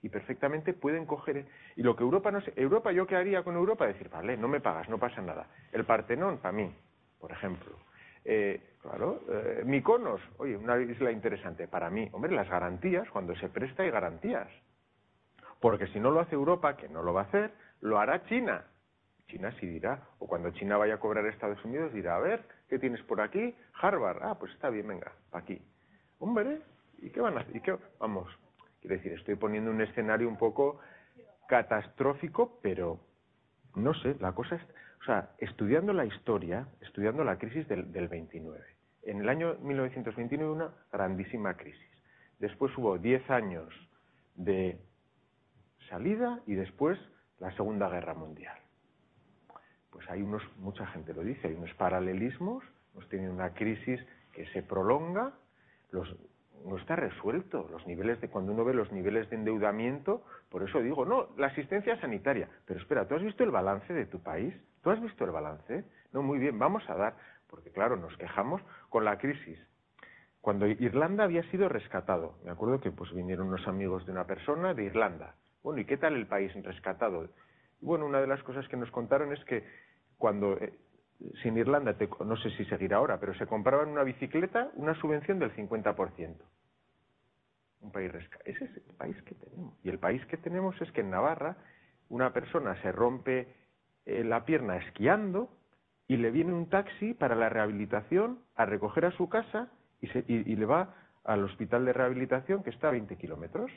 y perfectamente pueden coger... Y lo que Europa no sé... Europa, ¿yo qué haría con Europa? Decir, vale, no me pagas, no pasa nada. El Partenón, para mí, por ejemplo. Eh, claro, eh, Mykonos, oye, una isla interesante. Para mí, hombre, las garantías, cuando se presta hay garantías. Porque si no lo hace Europa, que no lo va a hacer, lo hará China. China sí dirá, o cuando China vaya a cobrar a Estados Unidos dirá, a ver, ¿qué tienes por aquí? Harvard, ah, pues está bien, venga, para aquí. Hombre, ¿y qué van a hacer? ¿Y qué? Vamos, quiero decir, estoy poniendo un escenario un poco catastrófico, pero no sé, la cosa es, o sea, estudiando la historia, estudiando la crisis del, del veintinueve. En el año mil novecientos veintinueve una grandísima crisis. Después hubo diez años de salida y después la Segunda Guerra Mundial. Pues hay unos, mucha gente lo dice, hay unos paralelismos, nos tiene una crisis que se prolonga, los, no está resuelto, los niveles de, cuando uno ve los niveles de endeudamiento, por eso digo, no, la asistencia sanitaria, pero espera, ¿tú has visto el balance de tu país? ¿Tú has visto el balance? No, muy bien, vamos a dar, porque claro, nos quejamos con la crisis. Cuando Irlanda había sido rescatado, me acuerdo que pues vinieron unos amigos de una persona de Irlanda, bueno, ¿y qué tal el país rescatado? Bueno, una de las cosas que nos contaron es que cuando, eh, si en Irlanda, te, no sé si seguirá ahora, pero se compraban una bicicleta, una subvención del cincuenta por ciento. Un país rescatado. Ese es el país que tenemos. Y el país que tenemos es que en Navarra una persona se rompe eh, la pierna esquiando y le viene un taxi para la rehabilitación a recoger a su casa y, se, y, y le va al hospital de rehabilitación que está a veinte kilómetros.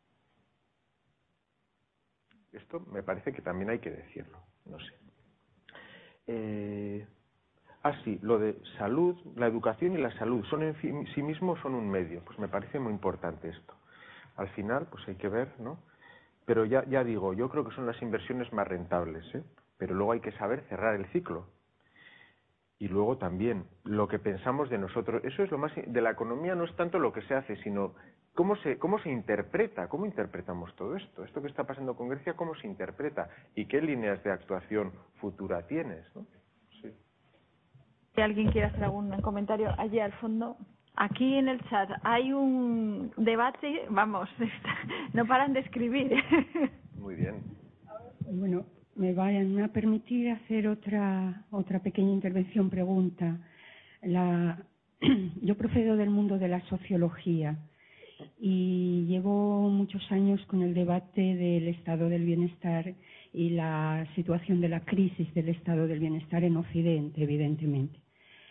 Esto me parece que también hay que decirlo, no sé. Eh, ah, sí, lo de salud, la educación y la salud, son en sí mismos son un medio, pues me parece muy importante esto. Al final, pues hay que ver, ¿no? Pero ya, ya digo, yo creo que son las inversiones más rentables, ¿eh? Pero luego hay que saber cerrar el ciclo. Y luego también, lo que pensamos de nosotros, eso es lo más, de la economía no es tanto lo que se hace, sino cómo se, cómo se interpreta, cómo interpretamos todo esto, esto que está pasando con Grecia, cómo se interpreta y qué líneas de actuación futura tienes, ¿no? Sí. Si alguien quiere hacer algún comentario allí al fondo. Aquí en el chat hay un debate, vamos, no paran de escribir. Muy bien. Bueno, me vayan a permitir hacer otra otra pequeña intervención, pregunta. La, yo procedo del mundo de la sociología y llevo muchos años con el debate del estado del bienestar y la situación de la crisis del estado del bienestar en Occidente, evidentemente.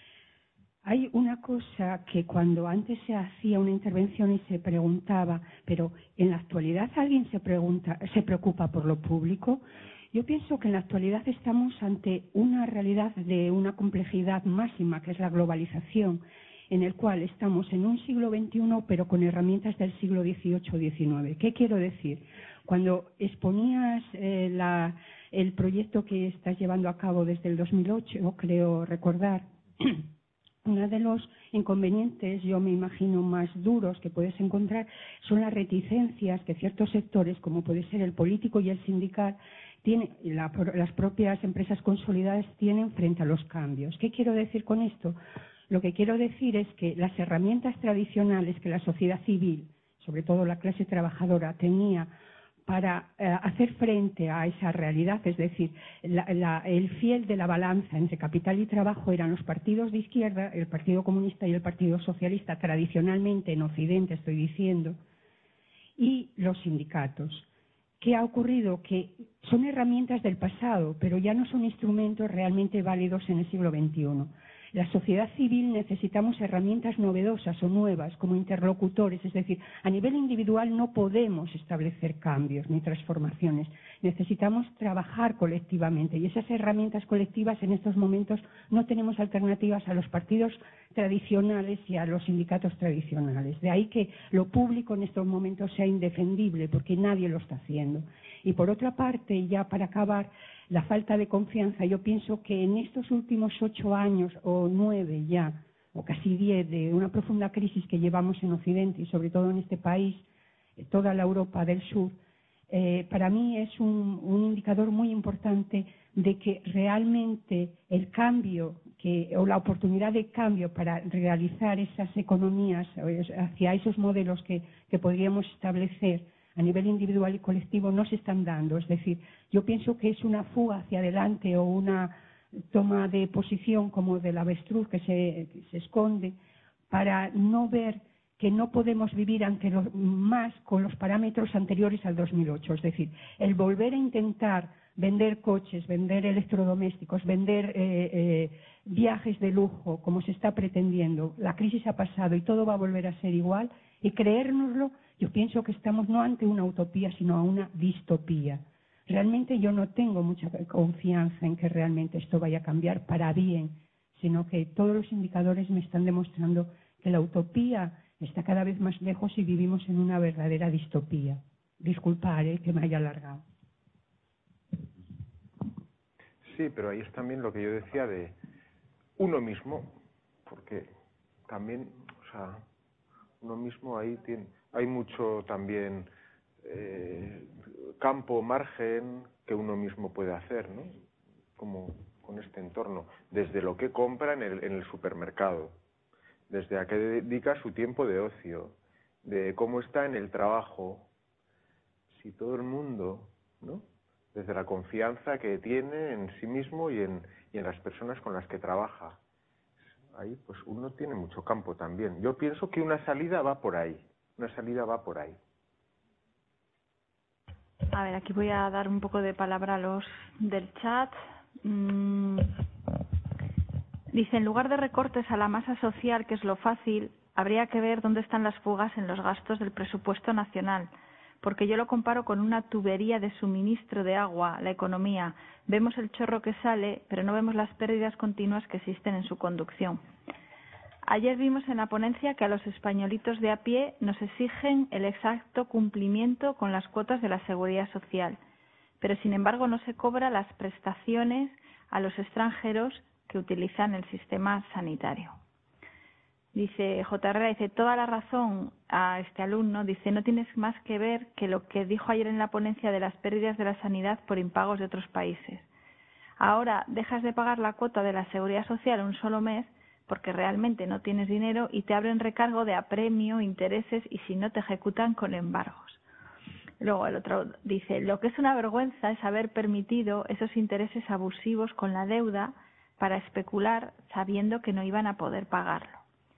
Hay una cosa que cuando antes se hacía una intervención y se preguntaba, pero en la actualidad alguien se pregunta, se preocupa por lo público. Yo pienso que en la actualidad estamos ante una realidad de una complejidad máxima, que es la globalización, en el cual estamos en un siglo veintiuno, pero con herramientas del siglo dieciocho o diecinueve. ¿Qué quiero decir? Cuando exponías eh, la, el proyecto que estás llevando a cabo desde el dos mil ocho, creo recordar, uno de los inconvenientes, yo me imagino, más duros que puedes encontrar son las reticencias que ciertos sectores, como puede ser el político y el sindical, tienen, la, las propias empresas consolidadas tienen frente a los cambios. ¿Qué quiero decir con esto? Lo que quiero decir es que las herramientas tradicionales que la sociedad civil, sobre todo la clase trabajadora, tenía para eh, hacer frente a esa realidad, es decir, la, la, el fiel de la balanza entre capital y trabajo eran los partidos de izquierda, el Partido Comunista y el Partido Socialista, tradicionalmente en Occidente estoy diciendo, y los sindicatos. ¿Qué ha ocurrido? Que son herramientas del pasado, pero ya no son instrumentos realmente válidos en el siglo veintiuno. La sociedad civil necesitamos herramientas novedosas o nuevas como interlocutores, es decir, a nivel individual no podemos establecer cambios ni transformaciones, necesitamos trabajar colectivamente y esas herramientas colectivas en estos momentos no tenemos alternativas a los partidos tradicionales y a los sindicatos tradicionales. De ahí que lo público en estos momentos sea indefendible porque nadie lo está haciendo. Y por otra parte, y ya para acabar, la falta de confianza. Yo pienso que en estos últimos ocho años o nueve ya, o casi diez, de una profunda crisis que llevamos en Occidente y sobre todo en este país, toda la Europa del Sur, eh, para mí es un, un indicador muy importante de que realmente el cambio que, o la oportunidad de cambio para realizar esas economías hacia esos modelos que, que podríamos establecer a nivel individual y colectivo no se están dando. Es decir, yo pienso que es una fuga hacia adelante o una toma de posición como del avestruz que se, que se esconde para no ver que no podemos vivir ante los, más con los parámetros anteriores al dos mil ocho. Es decir, el volver a intentar vender coches, vender electrodomésticos, vender eh, eh, viajes de lujo, como se está pretendiendo. La crisis ha pasado y todo va a volver a ser igual. Y creérnoslo, yo pienso que estamos no ante una utopía, sino a una distopía. Realmente yo no tengo mucha confianza en que realmente esto vaya a cambiar para bien, sino que todos los indicadores me están demostrando que la utopía está cada vez más lejos y vivimos en una verdadera distopía. Disculpad, ¿eh?, que me haya alargado. Sí, pero ahí es también lo que yo decía de uno mismo, porque también, o sea, uno mismo ahí tiene, hay mucho también eh, campo, margen que uno mismo puede hacer, ¿no? Como con este entorno, desde lo que compra en el, en el supermercado, desde a qué dedica su tiempo de ocio, de cómo está en el trabajo, si todo el mundo, ¿no?, desde la confianza que tiene en sí mismo y en, y en las personas con las que trabaja. Ahí pues uno tiene mucho campo también. Yo pienso que una salida va por ahí, una salida va por ahí. A ver, aquí voy a dar un poco de palabra a los del chat. Mm. Dice, en lugar de recortes a la masa social, que es lo fácil, habría que ver dónde están las fugas en los gastos del presupuesto nacional. Porque yo lo comparo con una tubería de suministro de agua, la economía. Vemos el chorro que sale, pero no vemos las pérdidas continuas que existen en su conducción. Ayer vimos en la ponencia que a los españolitos de a pie nos exigen el exacto cumplimiento con las cuotas de la seguridad social, pero sin embargo no se cobra las prestaciones a los extranjeros que utilizan el sistema sanitario. Dice J. Herrera, dice, toda la razón a este alumno, dice, no tienes más que ver que lo que dijo ayer en la ponencia de las pérdidas de la sanidad por impagos de otros países. Ahora dejas de pagar la cuota de la seguridad social un solo mes porque realmente no tienes dinero y te abren recargo de apremio, intereses y si no te ejecutan con embargos. Luego el otro dice, lo que es una vergüenza es haber permitido esos intereses abusivos con la deuda para especular sabiendo que no iban a poder pagarlo.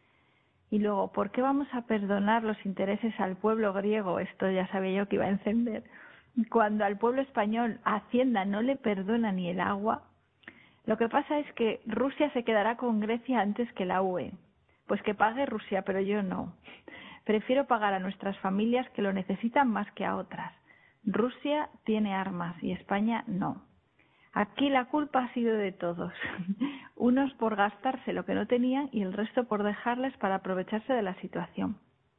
Y luego, ¿por qué vamos a perdonar los intereses al pueblo griego? Esto ya sabía yo que iba a encender. Cuando al pueblo español Hacienda no le perdona ni el agua. Lo que pasa es que Rusia se quedará con Grecia antes que la U E. Pues que pague Rusia, pero yo no. Prefiero pagar a nuestras familias que lo necesitan más que a otras. Rusia tiene armas y España no. Aquí la culpa ha sido de todos. Unos por gastarse lo que no tenían y el resto por dejarles para aprovecharse de la situación.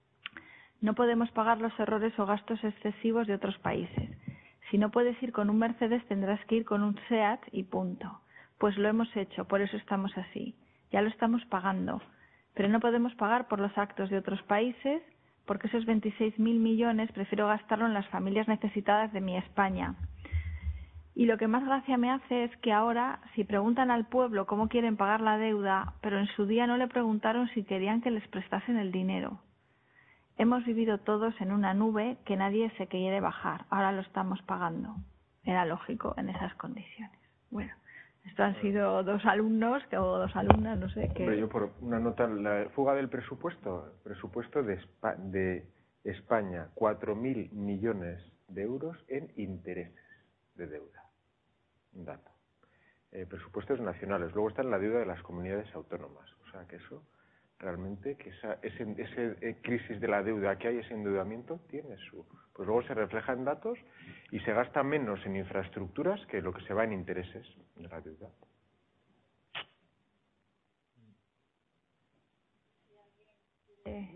No podemos pagar los errores o gastos excesivos de otros países. Si no puedes ir con un Mercedes, tendrás que ir con un SEAT y punto. Pues lo hemos hecho, por eso estamos así. Ya lo estamos pagando. Pero no podemos pagar por los actos de otros países, porque esos veintiséis mil millones prefiero gastarlo en las familias necesitadas de mi España. Y lo que más gracia me hace es que ahora, si preguntan al pueblo cómo quieren pagar la deuda, pero en su día no le preguntaron si querían que les prestasen el dinero. Hemos vivido todos en una nube que nadie se quiere bajar. Ahora lo estamos pagando. Era lógico en esas condiciones. Bueno, esto han sido dos alumnos o dos alumnas, no sé qué. Hombre, yo por una nota, la fuga del presupuesto, presupuesto de, Espa de España, cuatro mil millones de euros en intereses de deuda. Un dato. Eh, presupuestos nacionales. Luego está en la deuda de las comunidades autónomas. O sea que eso, realmente, que esa ese, ese eh, crisis de la deuda que hay, ese endeudamiento, tiene su... Pues luego se refleja en datos y se gasta menos en infraestructuras que lo que se va en intereses de la deuda. Eh,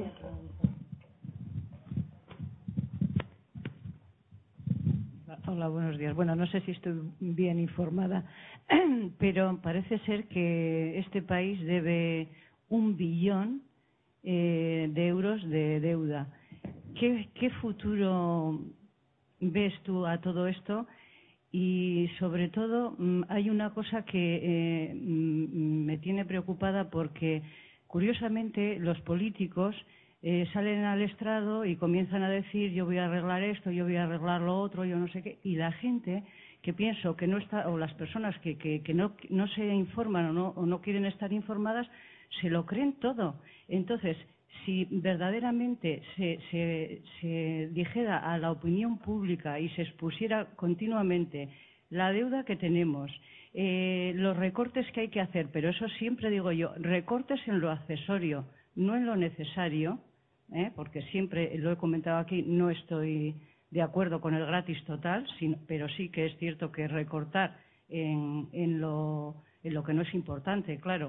Hola, buenos días. Bueno, no sé si estoy bien informada, pero parece ser que este país debe un billón eh, de euros de deuda. ¿Qué, qué futuro ves tú a todo esto? Y sobre todo hay una cosa que eh, me tiene preocupada porque curiosamente los políticos eh, salen al estrado y comienzan a decir yo voy a arreglar esto, yo voy a arreglar lo otro, yo no sé qué, y la gente que pienso que no está, o las personas que, que, que no, no se informan o no, o no quieren estar informadas, se lo creen todo. Entonces, si verdaderamente se, se, se dijera a la opinión pública y se expusiera continuamente la deuda que tenemos, eh, los recortes que hay que hacer, pero eso siempre digo yo, recortes en lo accesorio, no en lo necesario, ¿eh? Porque siempre, lo he comentado aquí, no estoy de acuerdo con el gratis total, sino, pero sí que es cierto que recortar en, en, lo, en lo que no es importante, claro.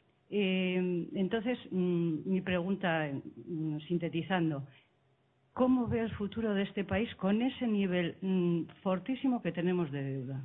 Eh, entonces, mmm, mi pregunta, mmm, sintetizando, ¿cómo ve el futuro de este país con ese nivel mmm, fortísimo que tenemos de deuda?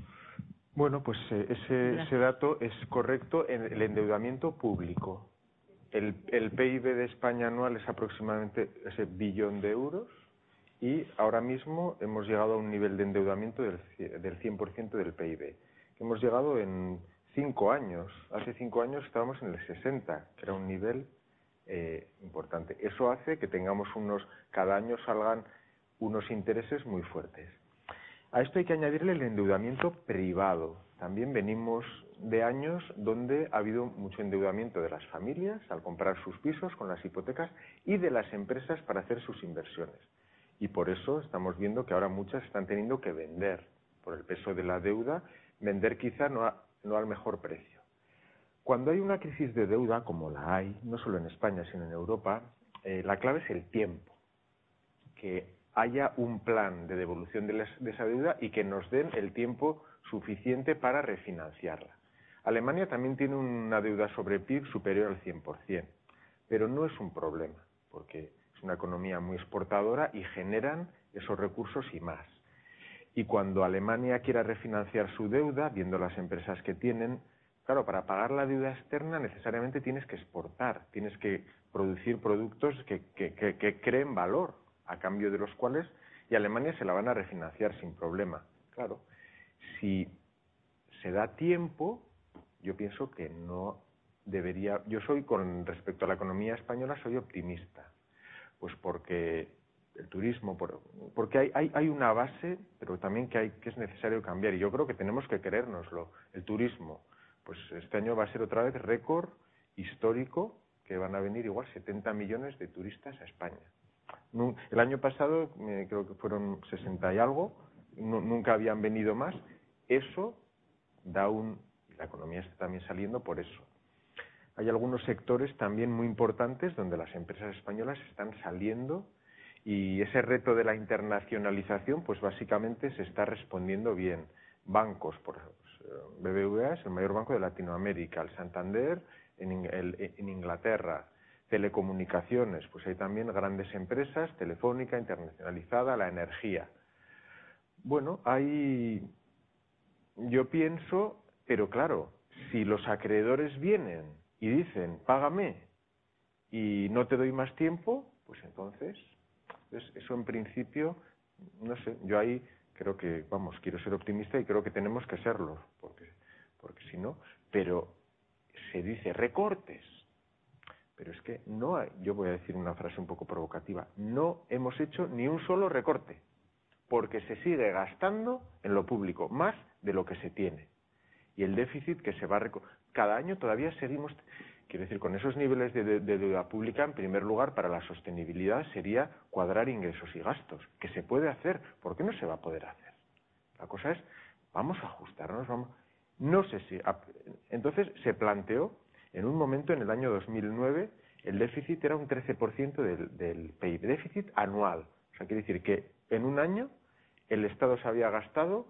Bueno, pues eh, ese, ese dato es correcto en el endeudamiento público. El, el P I B de España anual es aproximadamente ese billón de euros y ahora mismo hemos llegado a un nivel de endeudamiento del, del cien por ciento del P I B. Hemos llegado en cinco años. Hace cinco años estábamos en el sesenta, que era un nivel eh, importante. Eso hace que tengamos unos, cada año salgan unos intereses muy fuertes. A esto hay que añadirle el endeudamiento privado. También venimos de años donde ha habido mucho endeudamiento de las familias al comprar sus pisos con las hipotecas y de las empresas para hacer sus inversiones. Y por eso estamos viendo que ahora muchas están teniendo que vender, por el peso de la deuda, vender quizá no, a, no al mejor precio. Cuando hay una crisis de deuda, como la hay, no solo en España, sino en Europa, eh, la clave es el tiempo. Que haya un plan de devolución de, les, de esa deuda y que nos den el tiempo suficiente para refinanciarla. Alemania también tiene una deuda sobre P I B superior al cien por cien, pero no es un problema, porque es una economía muy exportadora y generan esos recursos y más. Y cuando Alemania quiera refinanciar su deuda, viendo las empresas que tienen, claro, para pagar la deuda externa necesariamente tienes que exportar, tienes que producir productos que, que, que, que creen valor, a cambio de los cuales, y Alemania se la van a refinanciar sin problema. Claro, si se da tiempo, yo pienso que no debería... Yo soy, con respecto a la economía española, soy optimista, pues porque el turismo, por, porque hay, hay, hay una base, pero también que, hay, que es necesario cambiar, y yo creo que tenemos que querérnoslo. El turismo, pues este año va a ser otra vez récord histórico, que van a venir igual setenta millones de turistas a España. El año pasado eh, creo que fueron sesenta y algo, no, nunca habían venido más. Eso da un... La economía está también saliendo por eso. Hay algunos sectores también muy importantes donde las empresas españolas están saliendo y ese reto de la internacionalización pues básicamente se está respondiendo bien. Bancos, por ejemplo, B B V A es el mayor banco de Latinoamérica, el Santander en, el, en Inglaterra. Telecomunicaciones, pues hay también grandes empresas, Telefónica, internacionalizada, la energía. Bueno, hay, yo pienso, pero claro, si los acreedores vienen y dicen, págame y no te doy más tiempo, pues entonces, pues eso en principio, no sé, yo ahí creo que, vamos, quiero ser optimista y creo que tenemos que serlo, porque, porque si no, pero se dice recortes. Pero es que no hay, yo voy a decir una frase un poco provocativa, no hemos hecho ni un solo recorte, porque se sigue gastando en lo público, más de lo que se tiene. Y el déficit que se va a reco- cada año todavía seguimos, quiero decir, con esos niveles de, de, de deuda pública, en primer lugar, para la sostenibilidad sería cuadrar ingresos y gastos, que se puede hacer. ¿Por qué no se va a poder hacer? La cosa es, vamos a ajustarnos, vamos. No sé si, entonces se planteó. En un momento, en el año dos mil nueve, el déficit era un trece por ciento del, del P I B, déficit anual. O sea, quiere decir que en un año el Estado se había gastado,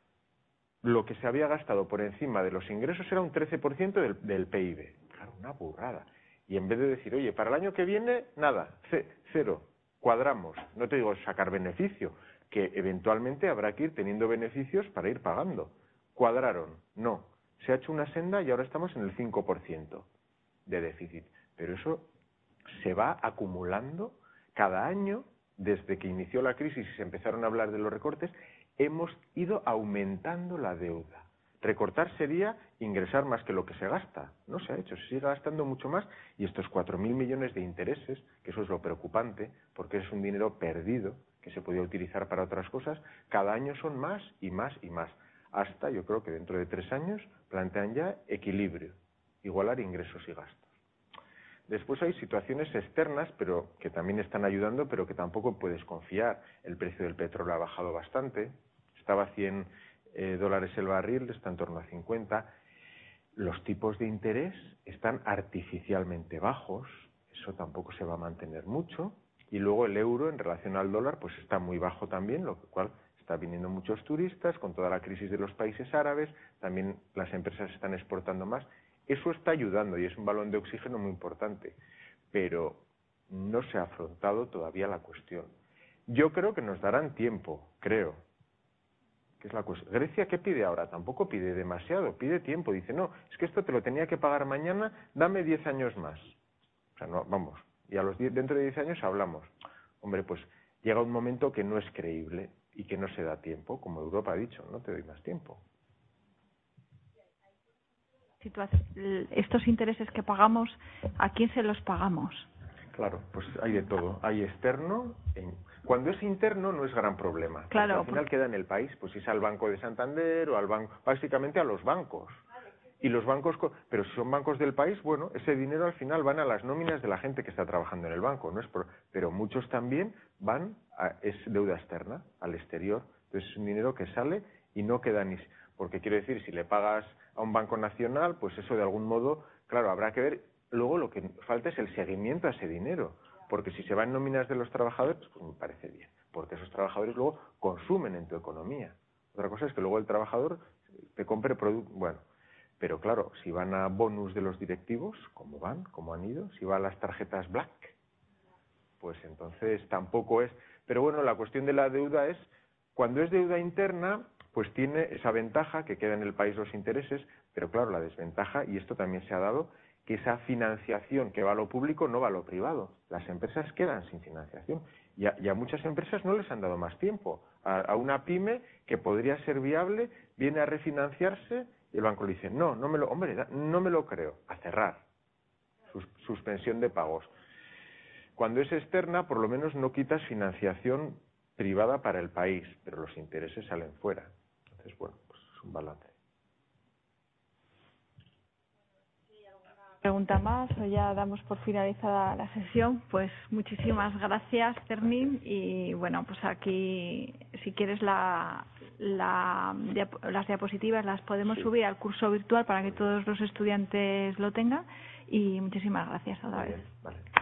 lo que se había gastado por encima de los ingresos era un trece por ciento del, del P I B. Claro, una burrada. Y en vez de decir, oye, para el año que viene, nada, cero, cuadramos. No te digo sacar beneficio, que eventualmente habrá que ir teniendo beneficios para ir pagando. Cuadraron, no. Se ha hecho una senda y ahora estamos en el cinco por ciento de déficit. Pero eso se va acumulando cada año, desde que inició la crisis y se empezaron a hablar de los recortes, hemos ido aumentando la deuda. Recortar sería ingresar más que lo que se gasta. No se ha hecho, se sigue gastando mucho más y estos cuatro mil millones de intereses, que eso es lo preocupante, porque es un dinero perdido que se podía utilizar para otras cosas, cada año son más y más y más. Hasta, yo creo que dentro de tres años, plantean ya equilibrio, igualar ingresos y gastos. Después hay situaciones externas, pero que también están ayudando, pero que tampoco puedes confiar. El precio del petróleo ha bajado bastante, estaba a cien eh, dólares el barril, está en torno a cincuenta. Los tipos de interés están artificialmente bajos, eso tampoco se va a mantener mucho. Y luego el euro en relación al dólar pues está muy bajo también, lo cual está viniendo muchos turistas, con toda la crisis de los países árabes, también las empresas están exportando más. Eso está ayudando y es un balón de oxígeno muy importante, pero no se ha afrontado todavía la cuestión. Yo creo que nos darán tiempo, creo. Que es la cuestión. Grecia, ¿qué pide ahora? Tampoco pide demasiado, pide tiempo. Dice, no, es que esto te lo tenía que pagar mañana, dame diez años más. O sea, no, vamos, y a los diez, dentro de diez años hablamos. Hombre, pues llega un momento que no es creíble y que no se da tiempo, como Europa ha dicho, no te doy más tiempo. Estos intereses que pagamos, ¿a quién se los pagamos? Claro, pues hay de todo. Hay externo. En... Cuando es interno no es gran problema. Claro. Al final queda en el país, pues si es al Banco de Santander o al banco, básicamente a los bancos. Y los bancos, pero si son bancos del país, bueno, ese dinero al final van a las nóminas de la gente que está trabajando en el banco, no es por... pero muchos también van a... es deuda externa, al exterior. Entonces es un dinero que sale y no queda ni... Porque quiero decir, si le pagas a un banco nacional, pues eso de algún modo, claro, habrá que ver. Luego lo que falta es el seguimiento a ese dinero, porque si se va en nóminas de los trabajadores, pues me parece bien, porque esos trabajadores luego consumen en tu economía. Otra cosa es que luego el trabajador te compre productos, bueno, pero claro, si van a bonus de los directivos, como van, como han ido, si va a las tarjetas Black, pues entonces tampoco es. Pero bueno, la cuestión de la deuda es, cuando es deuda interna, pues tiene esa ventaja que queda en el país los intereses, pero claro, la desventaja, y esto también se ha dado, que esa financiación que va a lo público no va a lo privado. Las empresas quedan sin financiación y a, y a muchas empresas no les han dado más tiempo. A, a una pyme que podría ser viable viene a refinanciarse y el banco le dice, no, no me lo, hombre, no me lo creo, a cerrar. Sus, suspensión de pagos. Cuando es externa, por lo menos no quitas financiación privada para el país, pero los intereses salen fuera. Entonces, bueno, pues es un balance. Pregunta más o ya damos por finalizada la sesión. Pues muchísimas gracias, Fermín, y bueno, pues aquí si quieres la, la las diapositivas las podemos sí. subir al curso virtual para que todos los estudiantes lo tengan y muchísimas gracias otra vez. Vale.